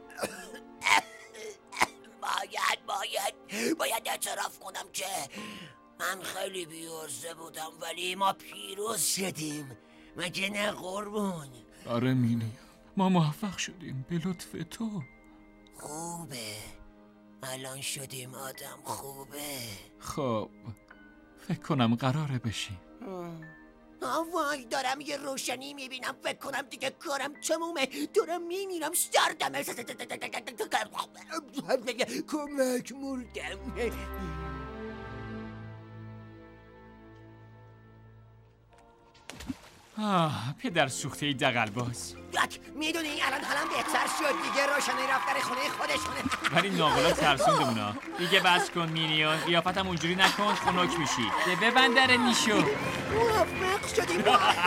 باید اعتراف کنم که من خیلی بی‌عرضه بودم، ولی ما پیروز شدیم. مگه نه قربون؟ آره مینیون، ما موفق شدیم به لطف تو. خوبه، الان شدیم آدم خوبه. خب فکر کنم قراره بشیم. وای دارم یه روشنی میبینم، فکر کنم دیگه کارم تمومه، دارم میمیرم، سردمه، کمک مردم. پدر سوخته دغل‌باز. میدونی الان حالم بهتر شد دیگه، روشنی رفتن خونه خودشونه. ولی ناقلا ترسوندمونا. دیگه بس کن مینیون، قیافتم اونجوری نکن خنک میشی. ببند در نیشو. موفق شدیم.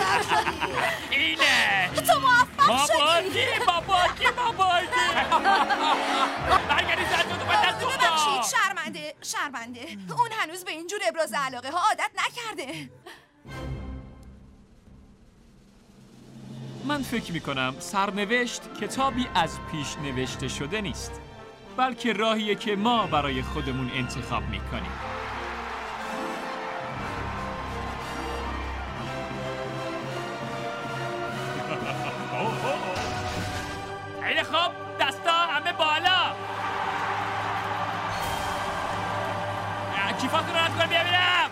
اینه تو موفق شدی. باباکی برگردی زد تو دست ببخشید، شرمنده. اون هنوز به اینجور ابراز علاقه ها عادت نکرده. من فکر میکنم سرنوشت کتابی از پیش نوشته شده نیست، بلکه راهیه که ما برای خودمون انتخاب میکنیم. خیلی خوب، دستا همه بالا. کیفاتون رو رد کن ببینم.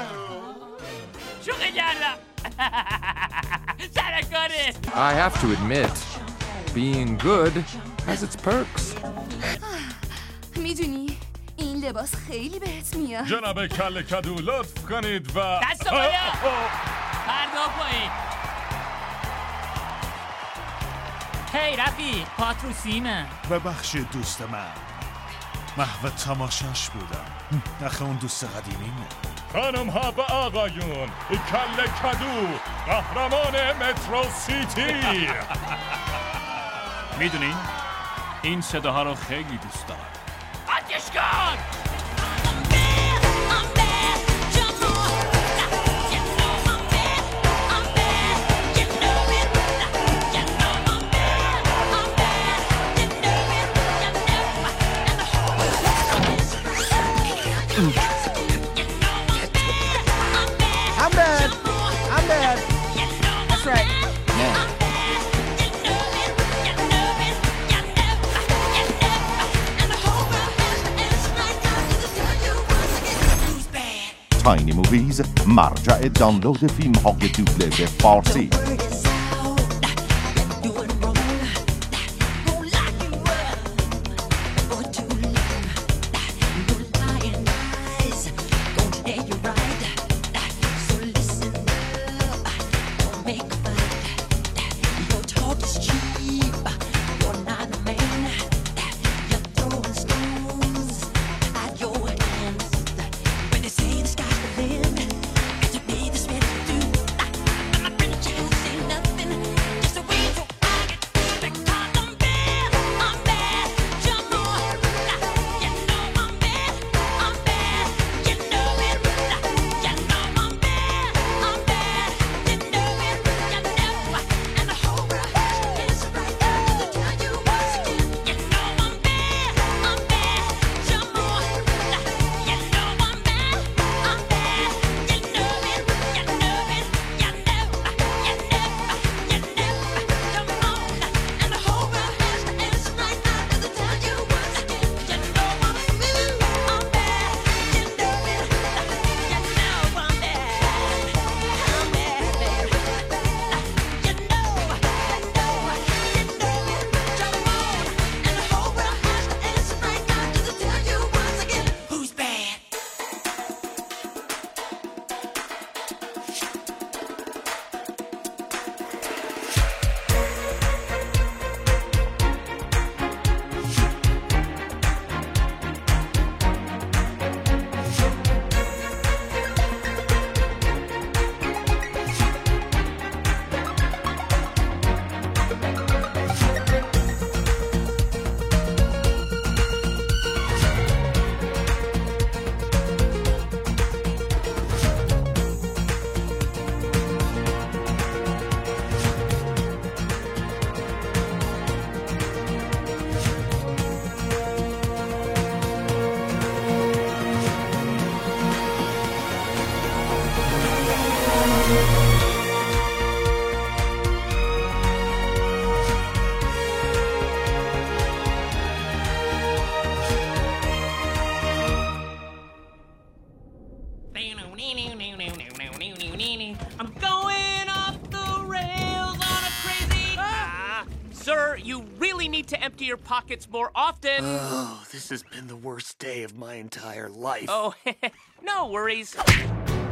شوخی کردم. I have to admit, being good has its perks. میدونی این لباس خیلی بهت میاد. جناب کله کدو لطف کنید و دست بالا پردا پایین. هی رفیق پات رو سیمه. ببخشید دوست من، محو تماشاش بودم. نخه اون دوست قدیمیمه. خانم ها و آقایون، کله کدو قهرمان مترو سیتی. میدونین این صداها رو خیلی دوست دارم. آتیش کن! I'm bad. I'm bad. That's right. تاینی موویز، مرجع دانلود فیلم های دوبله به فارسی. I'm going off the rails on a crazy... Sir, you really need to empty your pockets more often. Oh, this has been the worst day of my entire life. Oh, no worries.